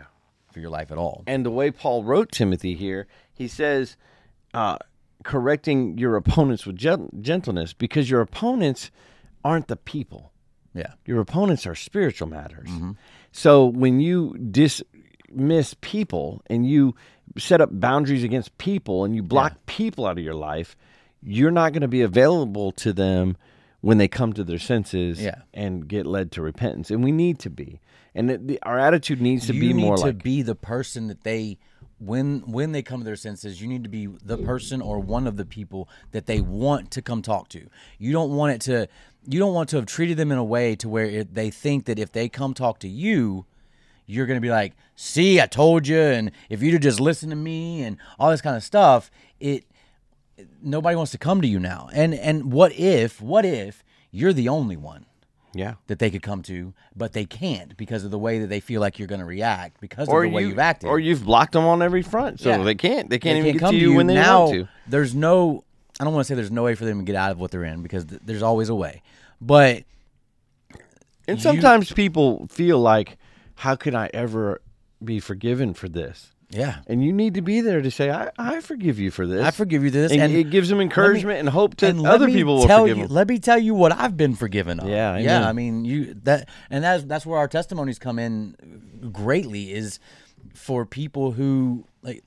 for your life at all. And the way Paul wrote Timothy here, he says, correcting your opponents with gentleness, because your opponents aren't the people. Yeah. Your opponents are spiritual matters. So when you dismiss people and you set up boundaries against people and you block people out of your life, you're not going to be available to them when they come to their senses and get led to repentance. And we need to be. And our attitude needs to be more like... You need to be the person that they... When they come to their senses, you need to be the person or one of the people that they want to come talk to. You don't want to have treated them in a way to where they think that if they come talk to you, you're going to be like, see, I told you, and if you'd have just listened to me and all this kind of stuff, nobody wants to come to you now. And what if you're the only one? Yeah, that they could come to, but they can't because of the way that they feel like you're going to react because of the way you've acted. Or you've blocked them on every front, so they can't even get to you when they now, want to. There's no, I don't want to say there's no way for them to get out of what they're in because there's always a way. But sometimes people feel like, how could I ever be forgiven for this? Yeah. And you need to be there to say, I forgive you for this. I forgive you this. And it gives them encouragement and hope that other people will forgive them. Let me tell you what I've been forgiven of. Yeah, yeah. I mean, that's where our testimonies come in greatly, is for people who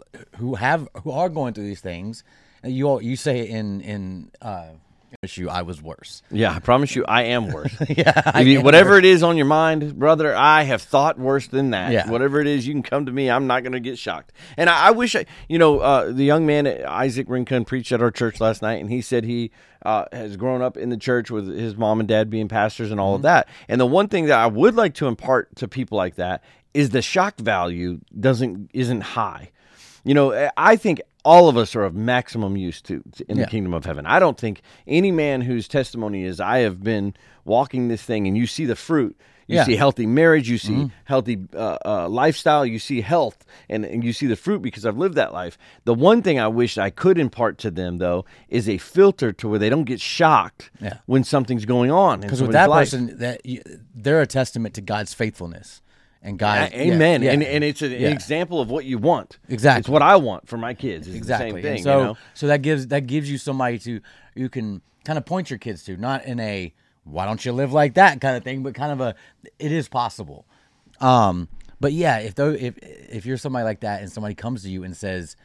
are going through these things. You say in issue, I was worse. Yeah, I promise you, I am worse. Yeah, whatever it is on your mind, brother, I have thought worse than that. Yeah. Whatever it is, you can come to me. I'm not going to get shocked. And I wish, the young man, Isaac Rincon, preached at our church last night, and he said he has grown up in the church with his mom and dad being pastors and all of that. And the one thing that I would like to impart to people like that is the shock value isn't high. I think all of us are of maximum use in the kingdom of heaven. I don't think any man whose testimony is, I have been walking this thing, and you see the fruit. You see healthy marriage. You see healthy lifestyle. You see health, and you see the fruit because I've lived that life. The one thing I wish I could impart to them, though, is a filter to where they don't get shocked when something's going on. Because with that person, they're a testament to God's faithfulness. And God, amen. Yeah. And it's an example of what you want. Exactly, it's what I want for my kids. It's exactly the same thing. And so that gives you somebody you can kind of point your kids to, not in a why don't you live like that kind of thing, but kind of it is possible. But yeah, if you're somebody like that and somebody comes to you and says,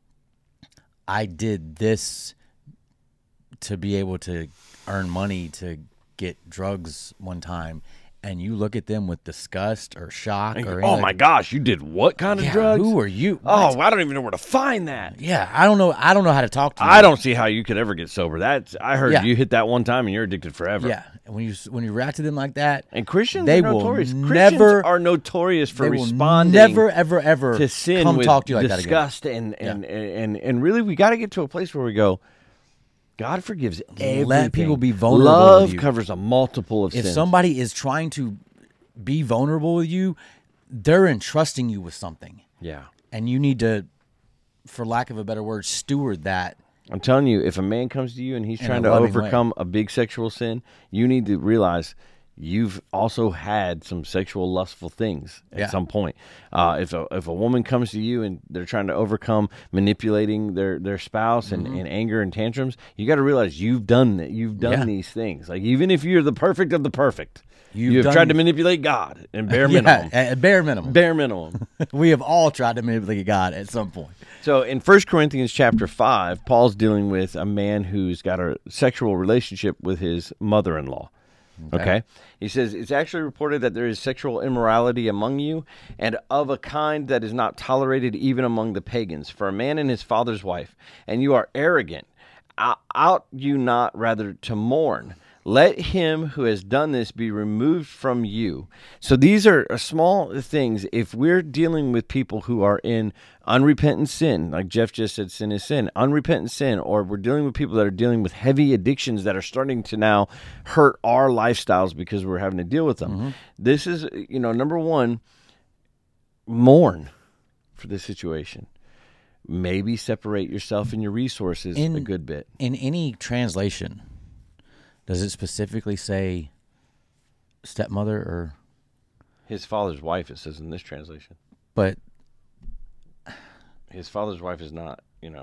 I did this to be able to earn money to get drugs one time, and you look at them with disgust or shock or oh my gosh, you did what kind of drugs? Who are you? Oh, I don't even know where to find that. Yeah, I don't know how to talk to you. I don't see how you could ever get sober. I heard you hit that one time and you're addicted forever. Yeah, and when you react to them like that, and Christians are notorious. Christians are notorious for responding never ever to sin come with talk to you like disgust that again. And really we got to get to a place where we go, God forgives everything. Let people be vulnerable. Love with you. Covers a multiple of if sins. If somebody is trying to be vulnerable with you, they're entrusting you with something. Yeah. And you need to, for lack of a better word, steward that. I'm telling you, if a man comes to you and he's trying to overcome a big sexual sin, you need to realize you've also had some sexual lustful things at some point. If a woman comes to you and they're trying to overcome manipulating their spouse and anger and tantrums, you got to realize you've done that. You've done these things. Like, even if you're the perfect of the perfect, you have tried to manipulate God and bare minimum. Bare minimum. Bare minimum. We have all tried to manipulate God at some point. So in 1 Corinthians chapter 5, Paul's dealing with a man who's got a sexual relationship with his mother-in-law. Okay. He says, it's actually reported that there is sexual immorality among you, and of a kind that is not tolerated even among the pagans, for a man and his father's wife, and you are arrogant. Ought you not rather to mourn? Let him who has done this be removed from you. So these are small things. If we're dealing with people who are in unrepentant sin, like Jeff just said, sin is sin, unrepentant sin, or we're dealing with people that are dealing with heavy addictions that are starting to now hurt our lifestyles because we're having to deal with them. This is, number one, mourn for this situation. Maybe separate yourself and your resources a good bit. In any translation, does it specifically say stepmother or his father's wife? It says in this translation. But His father's wife is not,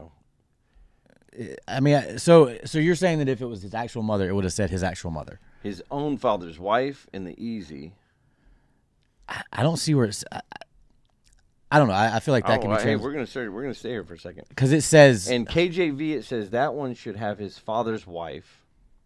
I mean, so you're saying that if it was his actual mother, it would have said his actual mother. his own father's wife in the easy. I don't see where it's. I don't know. I feel like that can be Hey, changed we're gonna stay here for a second. because it says. In KJV, it says that one should have his father's wife.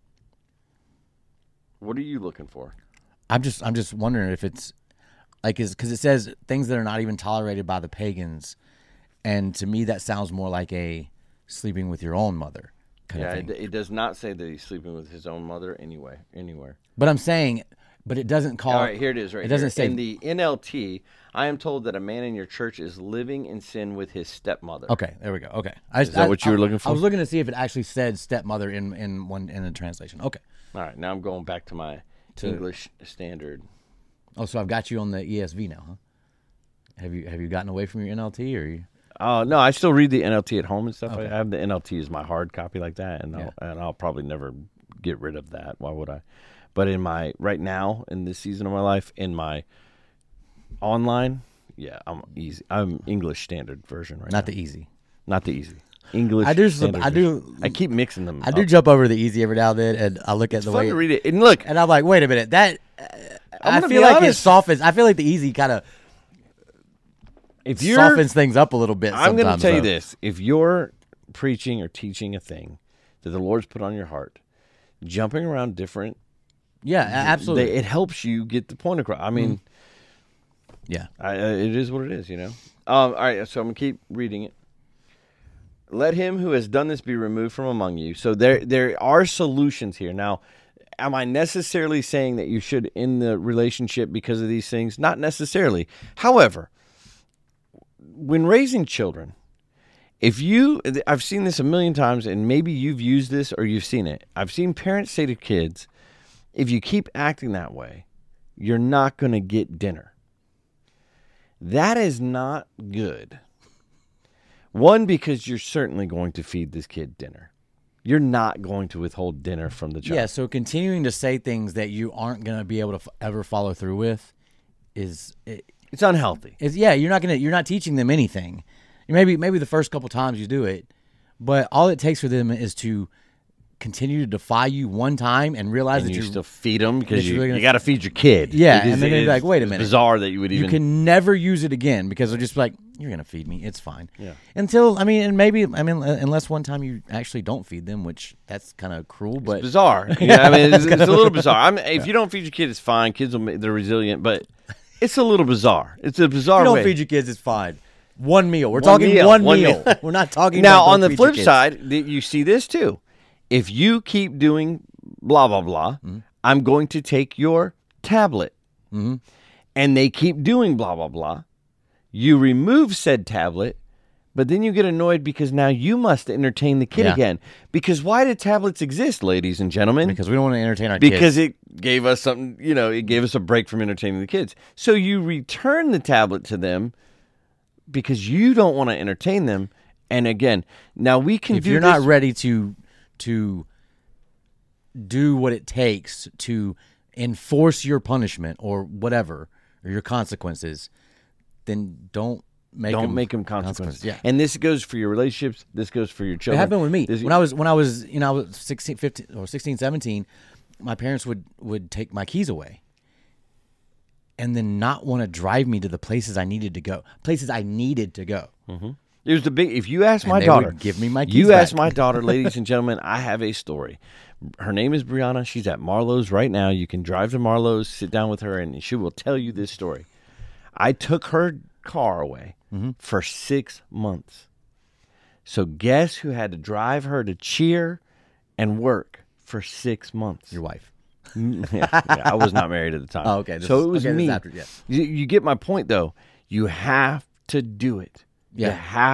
What are you looking for? I'm just wondering if it's like because it says things that are not even tolerated by the pagans, and to me that sounds more like a sleeping with your own mother kind of thing. It does not say that he's sleeping with his own mother anywhere. But I'm saying, but it doesn't call. All right, here it is. Right, It doesn't say in the NLT. I am told that a man in your church is living in sin with his stepmother. Okay, there we go. Okay, Is that what you were looking for? I was looking to see if it actually said stepmother in the translation. Okay. All right, now I'm going back to my English Standard. Oh, so I've got you on the ESV now, huh? Have you gotten away from your NLT or you? No, I still read the NLT at home and stuff. Okay. I have the NLT as my hard copy like that, and I'll probably never get rid of that. Why would I? But in my right now in this season of my life, in my online, I'm easy. I'm English Standard version right now. Not the easy. Not the easy. English. I do. Standard I do. version. I keep mixing them. I do jump over the easy every now and then, and I look at the Fun way to read it. And look, and I'm like, wait a minute, that I gonna feel be like it honest. softens. I feel like the easy kind of if you're, softens things up a little bit. I'm going to sometimes, tell you though. this: if you're preaching or teaching a thing that the Lord's put on your heart, jumping around different, Yeah, absolutely. it helps you get the point across. I mean. Yeah. It is what it is, all right, so I'm going to keep reading it. Let him who has done this be removed from among you. So there are solutions here. Now, am I necessarily saying that you should end the relationship because of these things? Not necessarily. However, when raising children, I've seen this a million times, and maybe you've used this or you've seen it. I've seen parents say to kids, if you keep acting that way, you're not going to get dinner. That is not good. One, because you're certainly going to feed this kid dinner. You're not going to withhold dinner from the child. Yeah, so continuing to say things that you aren't going to be able to ever follow through with It's unhealthy. you're not teaching them anything. Maybe the first couple times you do it, but all it takes for them is to continue to defy you one time and realize And that you you're still feed them because you're you gonna- got to feed your kid. Yeah, It is- and then it they're like, is- wait a it's minute. bizarre that you would even. you can never use it again because they're just like, you're going to feed me. It's fine. Yeah. Unless one time you actually don't feed them, which that's kind of cruel, but bizarre. Yeah, I mean, it's a little bizarre. If you don't feed your kid, it's fine. Kids they're resilient, but it's a little bizarre. It's a bizarre if you way. don't feed your kids, it's fine. One meal. We're One talking meal. one One meal. meal. We're not talking Now, about on don't the feed your flip kids. side, you see this too. If you keep doing blah, blah, blah, I'm going to take your tablet. Mm-hmm. And they keep doing blah, blah, blah. You remove said tablet, but then you get annoyed because now you must entertain the kid Yeah. again. Because why do tablets exist, ladies and gentlemen? Because we don't want to entertain our Because kids. it gave us something, it gave us a break from entertaining the kids. So you return the tablet to them because you don't want to entertain them. And again, now we can If do you're this. not ready to do what it takes to enforce your punishment or whatever, or your consequences, then don't make them consequences. Yeah. And this goes for your relationships. This goes for your It children. happened with me. This- When I was 16, 15, or 16, 17, my parents would take my keys away and then not want to drive me to the places I needed to go. It was the big. If you ask my they daughter, would give me my keys You back. ask my daughter, ladies and gentlemen, I have a story. Her name is Brianna. She's at Marlowe's right now. You can drive to Marlowe's, sit down with her, and she will tell you this story. I took her car away for 6 months. So guess who had to drive her to cheer and work for 6 months? Your wife. Yeah, I was not married at the time. Oh, okay. So it was this is me. after, yeah. You get my point, though. You have to do it. Yeah.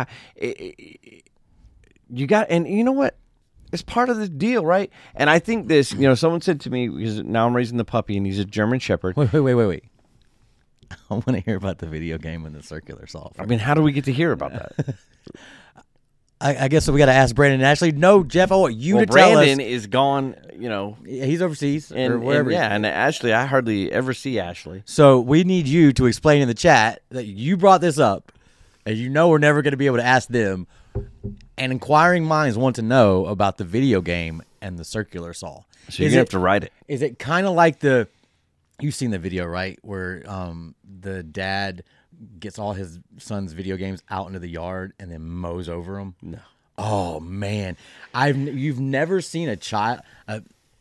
You got, and you know what? It's part of the deal, right? And I think this, someone said to me, because now I'm raising the puppy, and he's a German Shepherd. Wait. I want to hear about the video game and the circular saw. I mean, how do we get to hear about that? I guess we got to ask Brandon and Ashley. No, Jeff, I want you to tell Brandon us. is gone, He's overseas or and wherever. yeah, and Ashley, I hardly ever see Ashley. So we need you to explain in the chat that you brought this up and you know we're never going to be able to ask them. And inquiring minds want to know about the video game and the circular saw. So you're going to have to write it. Is it kind of like you've seen the video, right? Where the dad gets all his son's video games out into the yard and then mows over them? No. Oh man, you've never seen a child, I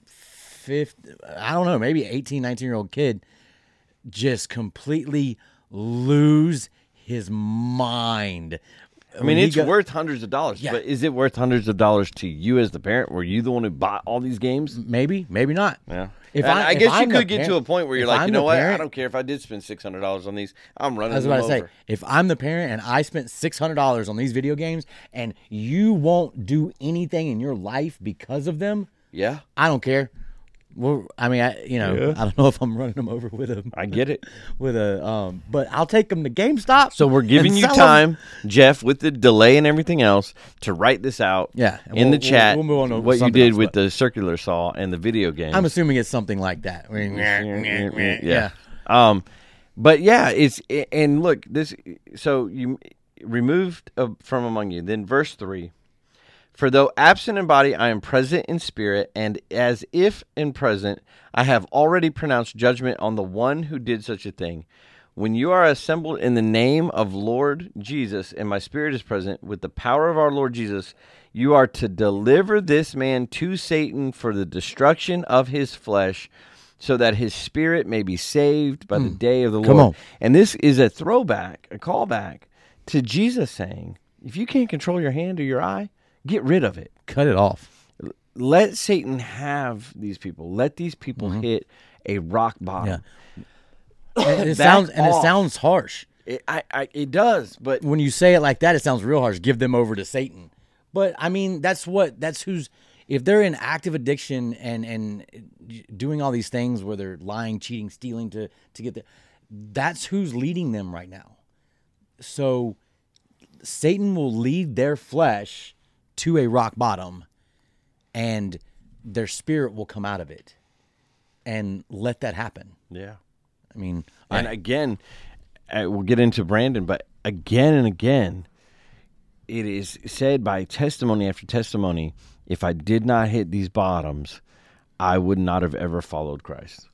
don't know, maybe 18, 19-year-old kid just completely lose his mind. I mean, it's worth hundreds of dollars, but is it worth hundreds of dollars to you as the parent? Were you the one who bought all these games? Maybe not. Yeah. I guess you could get to a point where you're like, you know what? I don't care if I did spend $600 on these. I'm running them over. I was about to say, if I'm the parent and I spent $600 on these video games and you won't do anything in your life because of them, yeah, I don't care. Well, I mean, I don't know if I'm running them over with a. I get it. But I'll take them to GameStop. So we're giving you time, Jeff, with the delay and everything else, to write this out. Yeah, in the chat. We'll move on to what you did with the circular saw and the video game. I'm assuming it's something like that. Yeah. But yeah, and look, this. So you removed from among you. Then verse 3. For though absent in body, I am present in spirit, and as if in present, I have already pronounced judgment on the one who did such a thing. When you are assembled in the name of Lord Jesus, and my spirit is present, with the power of our Lord Jesus, you are to deliver this man to Satan for the destruction of his flesh, so that his spirit may be saved by the day of the Lord. Come on. And this is a throwback, a callback to Jesus saying, if you can't control your hand or your eye, get rid of it. Cut it off. Let Satan have these people. Let these people hit a rock bottom. Yeah. And it sounds harsh. It does, but when you say it like that, it sounds real harsh. Give them over to Satan. But I mean, that's who's. If they're in active addiction and doing all these things where they're lying, cheating, stealing to get that's who's leading them right now. So Satan will lead their flesh to a rock bottom, and their spirit will come out of it, and let that happen. Yeah. I mean, and again, we'll get into Brandon, but again and again, it is said by testimony after testimony, if I did not hit these bottoms, I would not have ever followed Christ.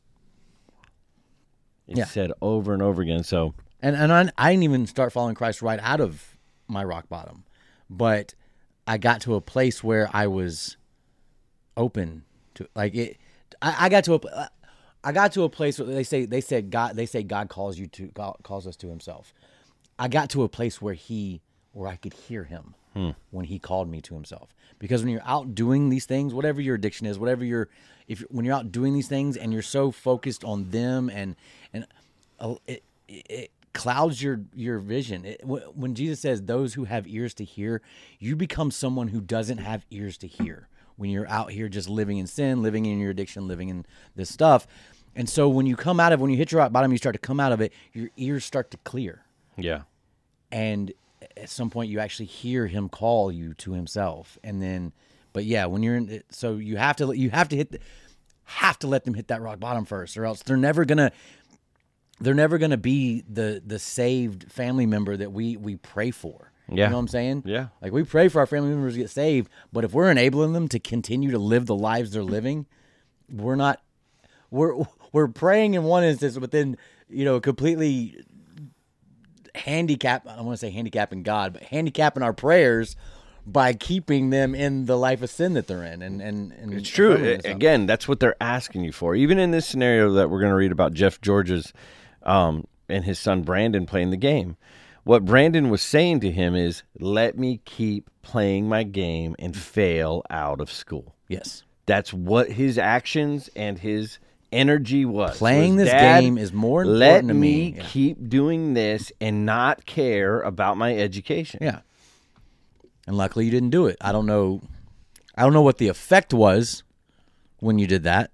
It's said over and over again. So, and I didn't even start following Christ right out of my rock bottom, but I got to a place where I was open to I got to a place where they say God calls us to Himself. I got to a place where I could hear Him when He called me to Himself. Because when you're out doing these things, whatever your addiction is, when you're out doing these things and you're so focused on them and it clouds your vision. When Jesus says, those who have ears to hear, you become someone who doesn't have ears to hear when you're out here just living in sin, living in your addiction, living in this stuff. And so when you hit your rock bottom, you start to come out of it, your ears start to clear. Yeah. And at some point you actually hear Him call you to Himself. And then, but yeah, when you're in it, so you have to let them hit that rock bottom first, or else they're never going to be the saved family member that we pray for. Yeah. You know what I'm saying? Yeah. Like, we pray for our family members to get saved, but if we're enabling them to continue to live the lives they're living, we're praying in one instance, but then, completely I don't want to say handicapping God, but handicapping our prayers by keeping them in the life of sin that they're in. And it's true. Again, that's what they're asking you for. Even in this scenario that we're going to read about Jeff George's and his son Brandon playing the game, what Brandon was saying to him is, let me keep playing my game and fail out of school. Yes. That's what his actions and his energy was. Playing this game is more important to me. Let me keep doing this and not care about my education. Yeah. And luckily you didn't do it. I don't know what the effect was when you did that.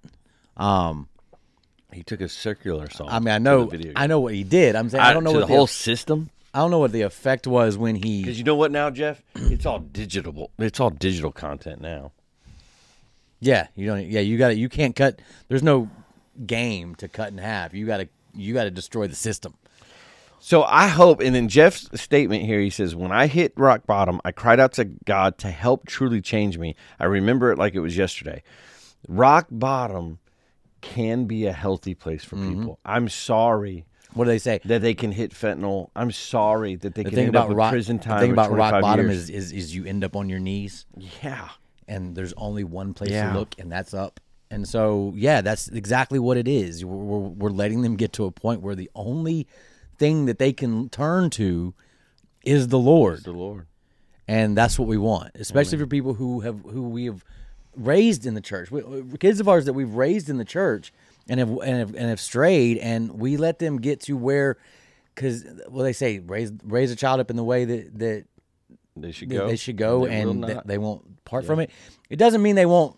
He took a circular saw. I mean, I know what he did. I'm saying I don't know what the whole system. I don't know what the effect was when he. Because you know what now, Jeff? It's all digital. It's all digital content now. Yeah, you don't. Yeah, you got it. You can't cut. There's no game to cut in half. You got to destroy the system. So I hope, and then Jeff's statement here, he says, when I hit rock bottom, I cried out to God to help truly change me. I remember it like it was yesterday. Rock bottom can be a healthy place for people. I'm sorry. What do they say? That they can hit fentanyl. I'm sorry that they The can thing end up about with rock, prison time. the thing of about rock 25 bottom years. is you end up on your knees, Yeah. and there's only one place Yeah. to look, and that's up. And so, yeah, that's exactly what it is. We're letting them get to a point where the only thing that they can turn to is the Lord, The Lord. and that's what we want, especially for people who we have raised in the church, kids of ours that we've raised in the church and have strayed, and we let them get to where, because they say raise a child up in the way that They should that go. they should go, They will and not. they won't part from it. It doesn't mean they won't,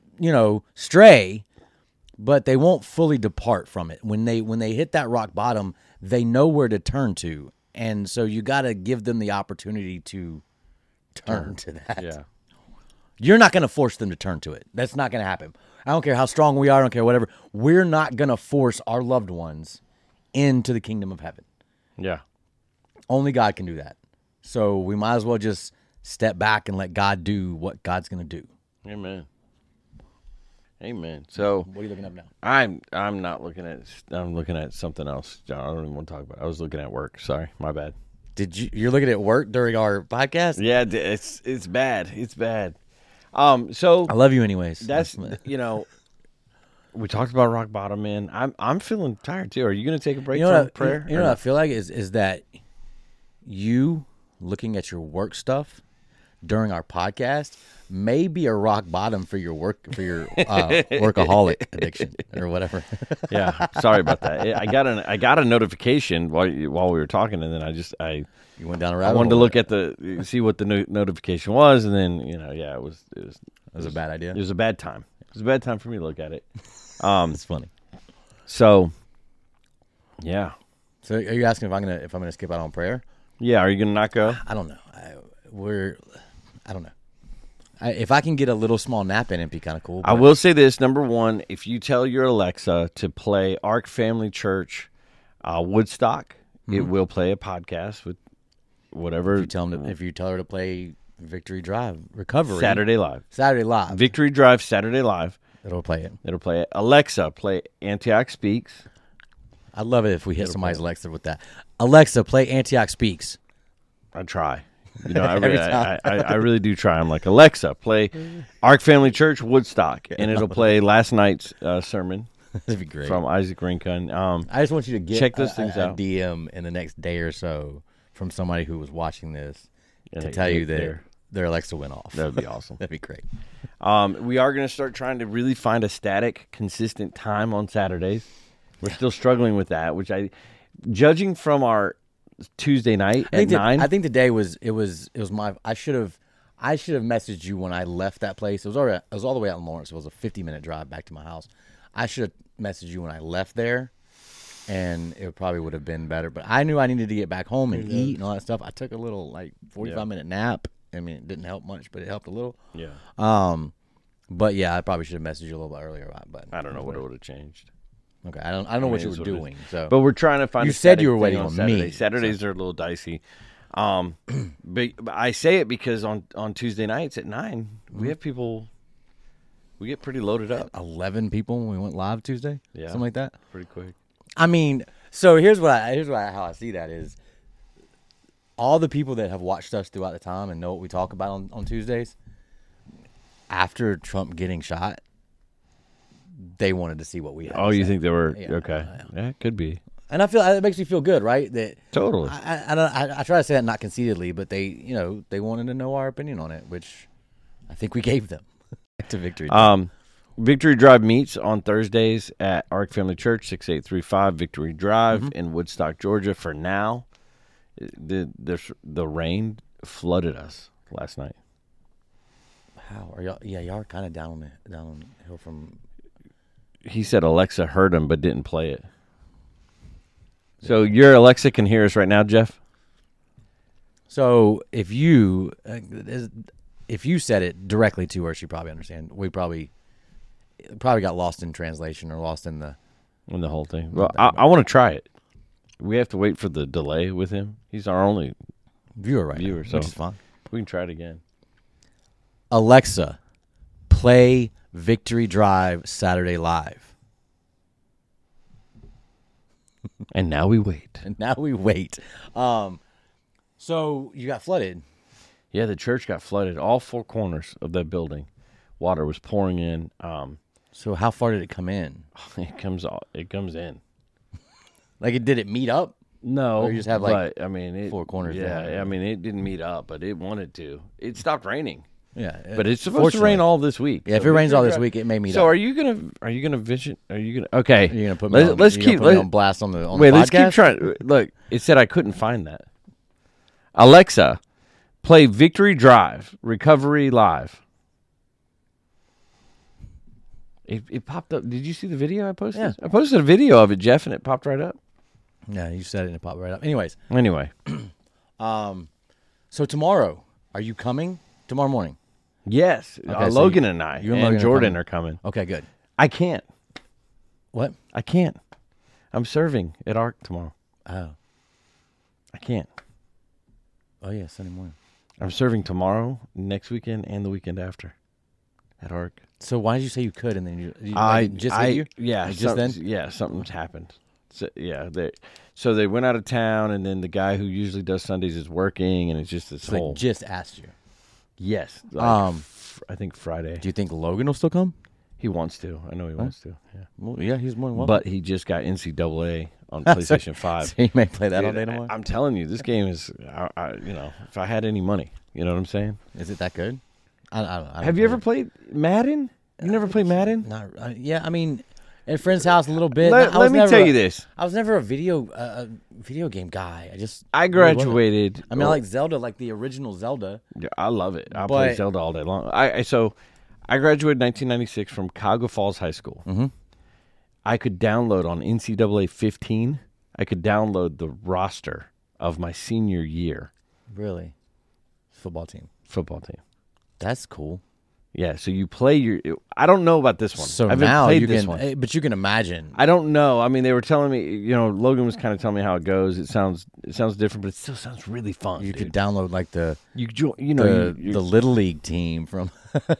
stray, but they won't fully depart from it. When they hit that rock bottom, they know where to turn to, and so you got to give them the opportunity to turn to that. Yeah. You're not going to force them to turn to it. That's not going to happen. I don't care how strong we are. I don't care whatever. We're not going to force our loved ones into the kingdom of heaven. Yeah. Only God can do that. So we might as well just step back and let God do what God's going to do. Amen. Amen. So What are you looking up now? I'm not looking at. I'm looking at something else, John. I don't even want to talk about it. I was looking at work. Sorry, my bad. You're looking at work during our podcast? Yeah, it's bad. It's bad. So I love you anyways. that's we talked about rock bottom, man. I'm feeling tired too. Are you going to take a break from prayer? You know what I feel like is that you looking at your work stuff during our podcast may be a rock bottom for your workaholic addiction or whatever. Yeah, sorry about that. I got a notification while we were talking, and then I You went down a I rabbit wanted to hole. look at see what the notification was, and then it was It was a bad idea. It was a bad time. It was a bad time for me to look at it. It's funny. So, yeah. So are you asking if I'm gonna skip out on prayer? Yeah, are you going to not go? I don't know. I don't know. If I can get a little small nap in, it'd be kind of cool. I will say this. Number one, if you tell your Alexa to play Ark Family Church Woodstock, it will play a podcast with whatever. If you tell her to play Victory Drive Recovery Saturday Live. Victory Drive Saturday Live. it'll play it. It'll play it. Alexa, play Antioch Speaks. I'd love it if we hit somebody's Alexa with that. Alexa, play Antioch Speaks. I try. I Every really, time. I really do try. I'm like, Alexa, play Ark Family Church Woodstock, and it'll play last night's sermon That'd be great. from Isaac Rincon. I just want you to get Check those things out. a DM in the next day or so from somebody who was watching this And to it- tell you it- that there. their Alexa went off. That would be awesome. That'd be great. We are going to start trying to really find a static, consistent time on Saturdays. We're still struggling with that, which judging from our Tuesday night at 9. I think today was my. I should have messaged you when I left that place. It was all the way out in Lawrence. It was a 50-minute drive back to my house. I should have messaged you when I left there, and it probably would have been better. But I knew I needed to get back home and eat and all that stuff. I took a little 45-minute nap. I mean, it didn't help much, but it helped a little. Yeah. But yeah, I probably should have messaged you a little bit earlier. But I don't know what it would have changed. Okay, I don't know what you it's were what it is. doing. So, But we're trying to find You a said static you were thing waiting on on Saturday. me, Saturdays are a little dicey. But I say it because on Tuesday nights at 9, we have people, we get pretty loaded up 11 people when we went live Tuesday. Yeah. Something like that. pretty quick. I mean, so here's how I see that is all the people that have watched us throughout the time and know what we talk about on Tuesdays. After Trump getting shot, they wanted to see what we had. Oh, to you say. think they were Yeah, okay? Yeah, it could be. And I feel it makes me feel good, right? That Totally. I try to say that not conceitedly, but they wanted to know our opinion on it, which I think we gave them to Victory. Victory Drive meets on Thursdays at Ark Family Church, 6835 Victory Drive in Woodstock, Georgia. For now, the rain flooded us last night. How are y'all? Yeah, y'all are kind of down on the hill from. He said Alexa heard him but didn't play it. So your Alexa can hear us right now, Jeff? So if you said it directly to her, she probably understand. We probably got lost in translation or lost in the. In the whole thing. Well, I want to try it. We have to wait for the delay with him. He's our only Viewer right Viewer, now, so- which is fine. We can try it again. Alexa, play Victory Drive Saturday Live. And now we wait. And now we wait. So you got flooded. Yeah, the church got flooded. All four corners of that building, water was pouring in. So how far did it come in? It comes in. Like, did it meet up? No, Or you just have, like, but, I mean, four corners Yeah, down. I mean, it didn't meet up, but it wanted to. It stopped raining, Yeah, but it's supposed to rain all this week. Yeah, if So it rains all this Victory week, it may meet So up. are you gonna vision? Are you gonna? Okay, You're gonna put me on, let's you're gonna keep put me on blast on the wait. the Let's keep podcast? trying. Look, it said I couldn't find that. Alexa, play Victory Drive Recovery Live. It popped up. Did you see the video I posted? Yeah. I posted a video of it, Jeff, and it popped right up. Yeah, you said it and it popped right up. Anyways, Anyway, so tomorrow, are you coming tomorrow morning? yes, Okay, so Logan and I you and Logan are Jordan coming. are coming. Okay, good. I can't. What? I can't. I'm serving at ARC tomorrow. Oh, I can't. oh yeah, Sunday morning. I'm serving tomorrow, next weekend, and the weekend after at ARC. So why did you say you could and then you like, it just hit you? Yeah, Like, just then? Yeah, something's happened. So, yeah, they went out of town, and then the guy who usually does Sundays is working, and it's just this So whole they just asked you. yes. I think Friday. Do you think Logan will still come? He wants to. I know he wants to. Yeah, Well, yeah, he's more than welcome. but he just got NCAA on PlayStation 5. So you may play that all Dude, day tomorrow. I'm telling you, this game is. If I had any money, you know what I'm saying. Is it that good? I don't Have you ever played Madden? You never played Madden? Not. Yeah, I mean, at a friend's house a little bit. Let me tell you this. I was never a video game guy. I graduated. I mean, I like Zelda, like the original Zelda. Yeah, I love it. I play But- Zelda all day long. I graduated 1996 from Cuyahoga Falls High School. Mm-hmm. I could download on NCAA 15. I could download the roster of my senior year Really, football team. football team. That's cool. Yeah, so you play your. I don't know about this one. So I haven't now played you this can, one. but you can imagine. I don't know. I mean, they were telling me. Logan was kind of telling me how it goes. It sounds different, but it still sounds really fun. You dude. could download like the the little league team from.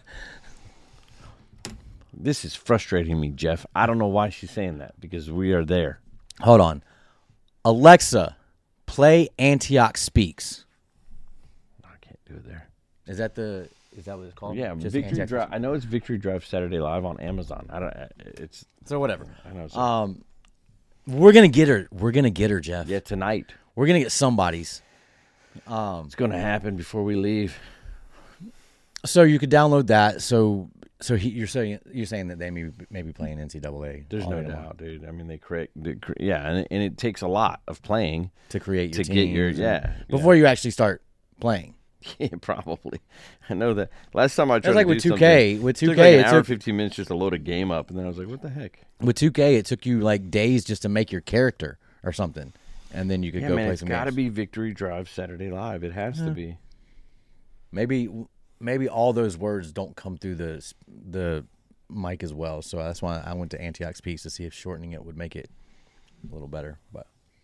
This is frustrating me, Jeff. I don't know why she's saying that because we are there. Hold on, Alexa, play Antioch Speaks. I can't do it there. Is that what it's called? Yeah, Just Victory Antioch Drive. Speaks? I know it's Victory Drive Saturday Live on Amazon. I don't. It's. So whatever. I know. It's, We're gonna get her. We're gonna get her, Jeff. yeah, tonight. We're gonna get somebody's. It's going to happen before we leave. So you could download that. So you're saying that they may be playing NCAA. There's all no day tomorrow doubt, dude. I mean, yeah, and it takes a lot of playing to create your to get your teams before you actually start playing. yeah, probably. I know that. Last time I tried It's like to with do 2K. something, With it took 2K, like an it hour, took 15 minutes just to load a game up, and then I was like, what the heck? with 2K. It took you like days just to make your character or something, and then you could Yeah, go man, play it's some got to games. be Victory Drive Saturday Live. It has to be. Maybe all those words don't come through the mic as well. So that's why I went to Antioch Speaks to see if shortening it would make it a little better. But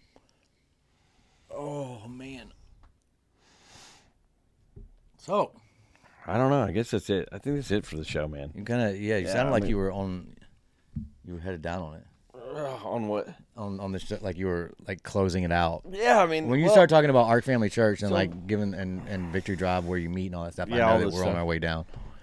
oh man, so I don't know. I guess that's it. I think that's it for the show, man. you kind of you sounded I like mean- you were headed down on it On what? on this like you were like closing it out. Yeah, I mean, When you start talking about Ark Family Church and like giving and Victory Drive where you meet and all that stuff, Yeah, I all know that this we're on stuff. our way down.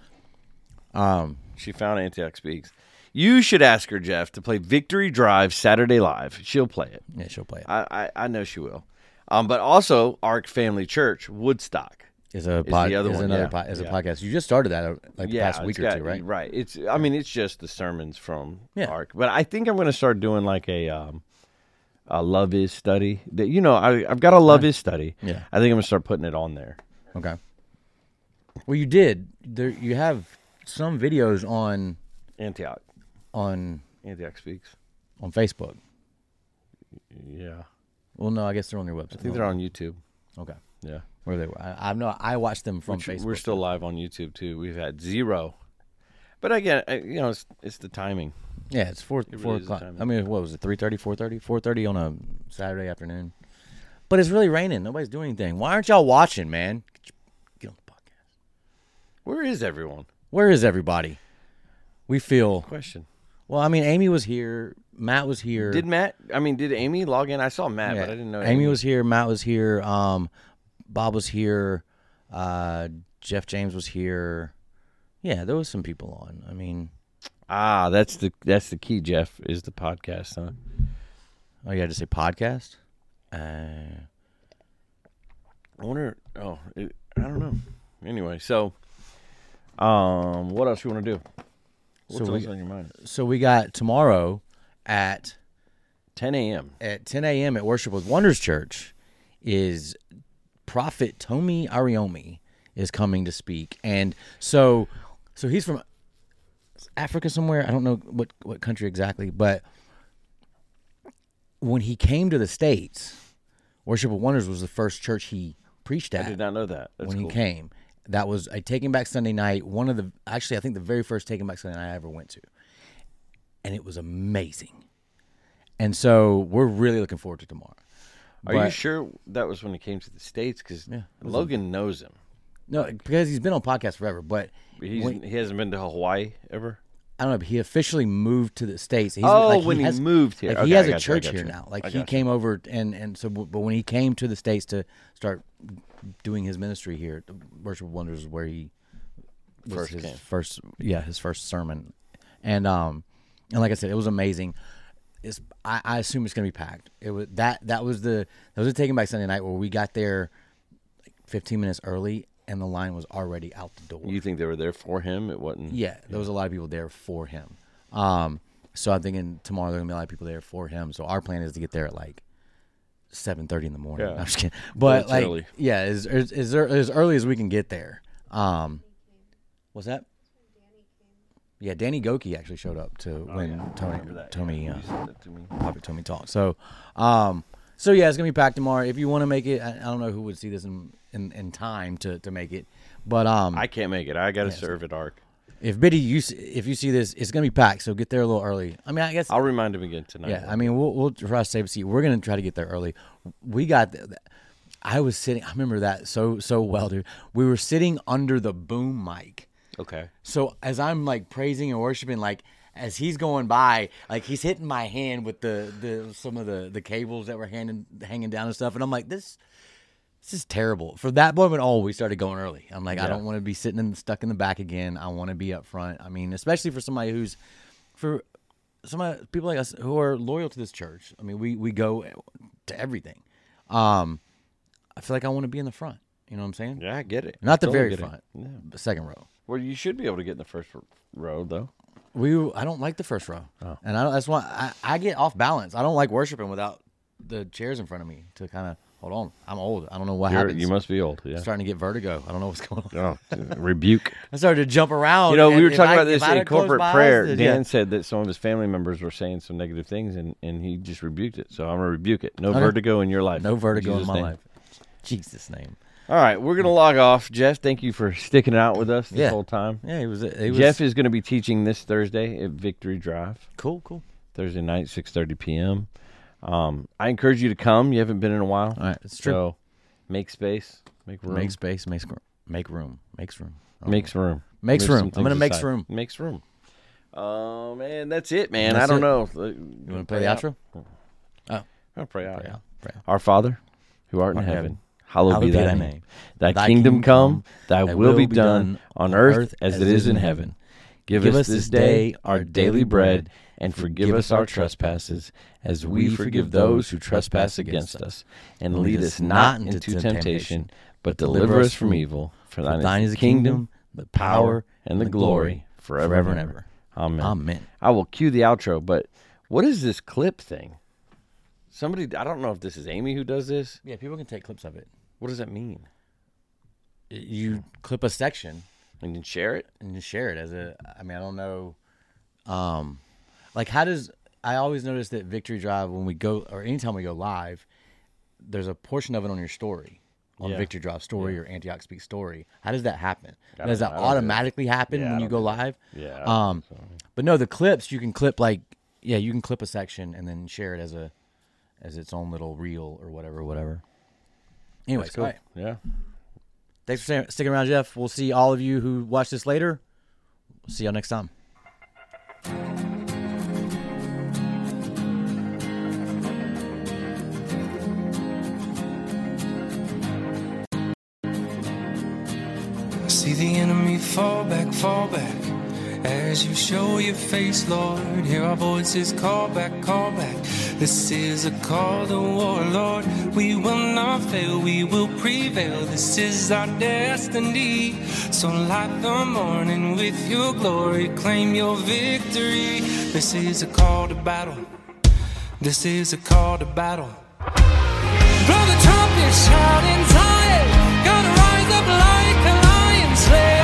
She found Antioch Speaks. You should ask her, Jeff, to play Victory Drive Saturday Live. She'll play it. Yeah, she'll play it. I know she will. But also Ark Family Church Woodstock. Is a the other one, another yeah, is a yeah. podcast. You just started that like the past week it's or got- two, right? Right. It's just the sermons from Yeah. Ark. But I think I'm going to start doing like a Love Is study. I've got a Love Is study. Yeah. I think I'm going to start putting it on there. Okay. Well, you did. There, you have some videos on Antioch Speaks. on Facebook. Yeah. Well, no, I guess they're on your website. I think they're on YouTube. Okay. Yeah. Where they were. I watched them from Which Facebook. we're still live on YouTube too. We've had 0. But again, it's the timing. Yeah, it's 4 really 4 is the o'clock. time. I mean, what was it? 3:30, 4:30, 4:30 on a Saturday afternoon. But it's really raining. Nobody's doing anything. Why aren't y'all watching, man? Get on the podcast. Where is everyone? Where is everybody? We feel. Question. Well, I mean, Amy was here. Matt was here. Did Amy log in? I saw Matt, but I didn't know Amy was here. Matt was here. Bob was here. Jeff James was here. Yeah, there was some people on. I mean, that's the key. Jeff is the podcast, huh? oh, you had to say podcast. I wonder. I don't know. Anyway, so, what else you want to do? What's else on your mind? So we got tomorrow at 10 a.m. At 10 a.m. at Worship with Wonders Church is Prophet Tomi Ariomi is coming to speak, and so he's from Africa somewhere. I don't know what country exactly, but when he came to the States, Worship with Wonders was the first church he preached at. I did not know that. That's when cool. he came. That was a Taking Back Sunday night. I think the very first Taking Back Sunday night I ever went to, and it was amazing. And so we're really looking forward to tomorrow. Are you sure that was when he came to the States? Because Logan knows him. No, because he's been on podcasts forever, but He hasn't been to Hawaii ever? I don't know, but he officially moved to the States. He's, when he moved here. Like, Okay, he has I a got church you, I got here you. now. Like, I he got came over, and so, but when he came to the States to start doing his ministry here, Worship with Wonders is where he was his first sermon. And like I said, it was amazing. I assume it's going to be packed. It was that was a Taking Back Sunday night where we got there like 15 minutes early, and the line was already out the door. You think they were there for him? It wasn't. Yeah, there was a lot of people there for him. So I'm thinking tomorrow there are gonna be a lot of people there for him. So our plan is to get there at like 7:30 in the morning. Yeah. I'm just kidding, but like, early. yeah, as early as we can get there. What's that? Yeah, Danny Goki actually showed up to when Tommy You said that to me. Prophet Tommy talked. So yeah, it's gonna be packed tomorrow. If you want to make it, I don't know who would see this in time to make it, but I can't make it. I got to serve at ARC. if Biddy, if you see this, it's gonna be packed. So get there a little early. I mean, I guess I'll remind him again tonight. yeah. I mean, we'll try to save a seat. We're gonna try to get there early. We got. I was sitting. I remember that so well, dude. We were sitting under the boom mic. Okay. So as I'm like praising and worshiping, like as he's going by, like he's hitting my hand with some of the cables that were hanging down and stuff, and I'm like, this is terrible. For that moment, we started going early. I'm like, I don't want to be stuck in the back again. I want to be up front. I mean, especially for people like us who are loyal to this church. I mean, we go to everything. I feel like I want to be in the front. You know what I'm saying? Yeah, I get it. Not the Totally very get it. front, Yeah. the second row. Well, you should be able to get in the first row, though. I don't like the first row, and that's why I get off balance. I don't like worshiping without the chairs in front of me to kind of hold on. I'm old. I don't know what happens. You must be old. Yeah. I'm starting to get vertigo. I don't know what's going on. Oh, rebuke. I started to jump around. You know, we and were if talking I- about if this I had in closed corporate my eyes, prayer. then- Dan yeah. said that some of his family members were saying some negative things, and he just rebuked it. So I'm going to rebuke it. No vertigo in your life. No vertigo in Jesus' my name. life. Jesus' name. All right, we're going to log off. Jeff, thank you for sticking it out with us this whole time. Yeah, he was Jeff is going to be teaching this Thursday at Victory Drive. cool. Thursday night, 6:30 p.m. I encourage you to come. You haven't been in a while. All right, it's true. So make space, make room. Make space, make room, makes room. Makes room. Makes Move room. some I'm things gonna make aside. room. Makes room. Man, that's it, man. That's I don't it. know. You want to play the outro? I'll pray out. Pray out. Pray out. Our Father, who art in Art in heaven, heaven, hallowed be thy name. Thy Thy kingdom kingdom come, come, thy will be done on earth as it is in heaven. Give us this day our daily bread, and forgive us our trespasses, as we forgive those who trespass against us. And lead us not into temptation, but deliver us from evil. For thine is the kingdom, the power, and the glory, forever and ever. Amen. Amen. I will cue the outro, but what is this clip thing? Somebody, I don't know if this is Amy who does this. Yeah, people can take clips of it. What does that mean? You clip a section And then share it? and you share it I don't know. Like I always notice that Victory Drive, when we go, or anytime we go live, there's a portion of it on your story. on Yeah. Victory Drop Story or Antioch Speak Story. How does that happen? I Does don't that know. I don't do automatically happen Yeah, I when you don't go do live? Yeah. I don't think so. But no, the clips you can clip you can clip a section and then share it as its own little reel or whatever. Anyways, That's cool. all right. Yeah. Thanks for sticking around, Jeff. We'll see all of you who watch this later. We'll see y'all next time. I see the enemy fall back, as you show your face, Lord. Hear our voices call back, call back. This is a call to war, Lord. We will not fail, we will prevail. This is our destiny. So light the morning with your glory, claim your victory. This is a call to battle. This is a call to battle. Blow the trumpet, shout in Zion. Gonna rise up like a lion, slay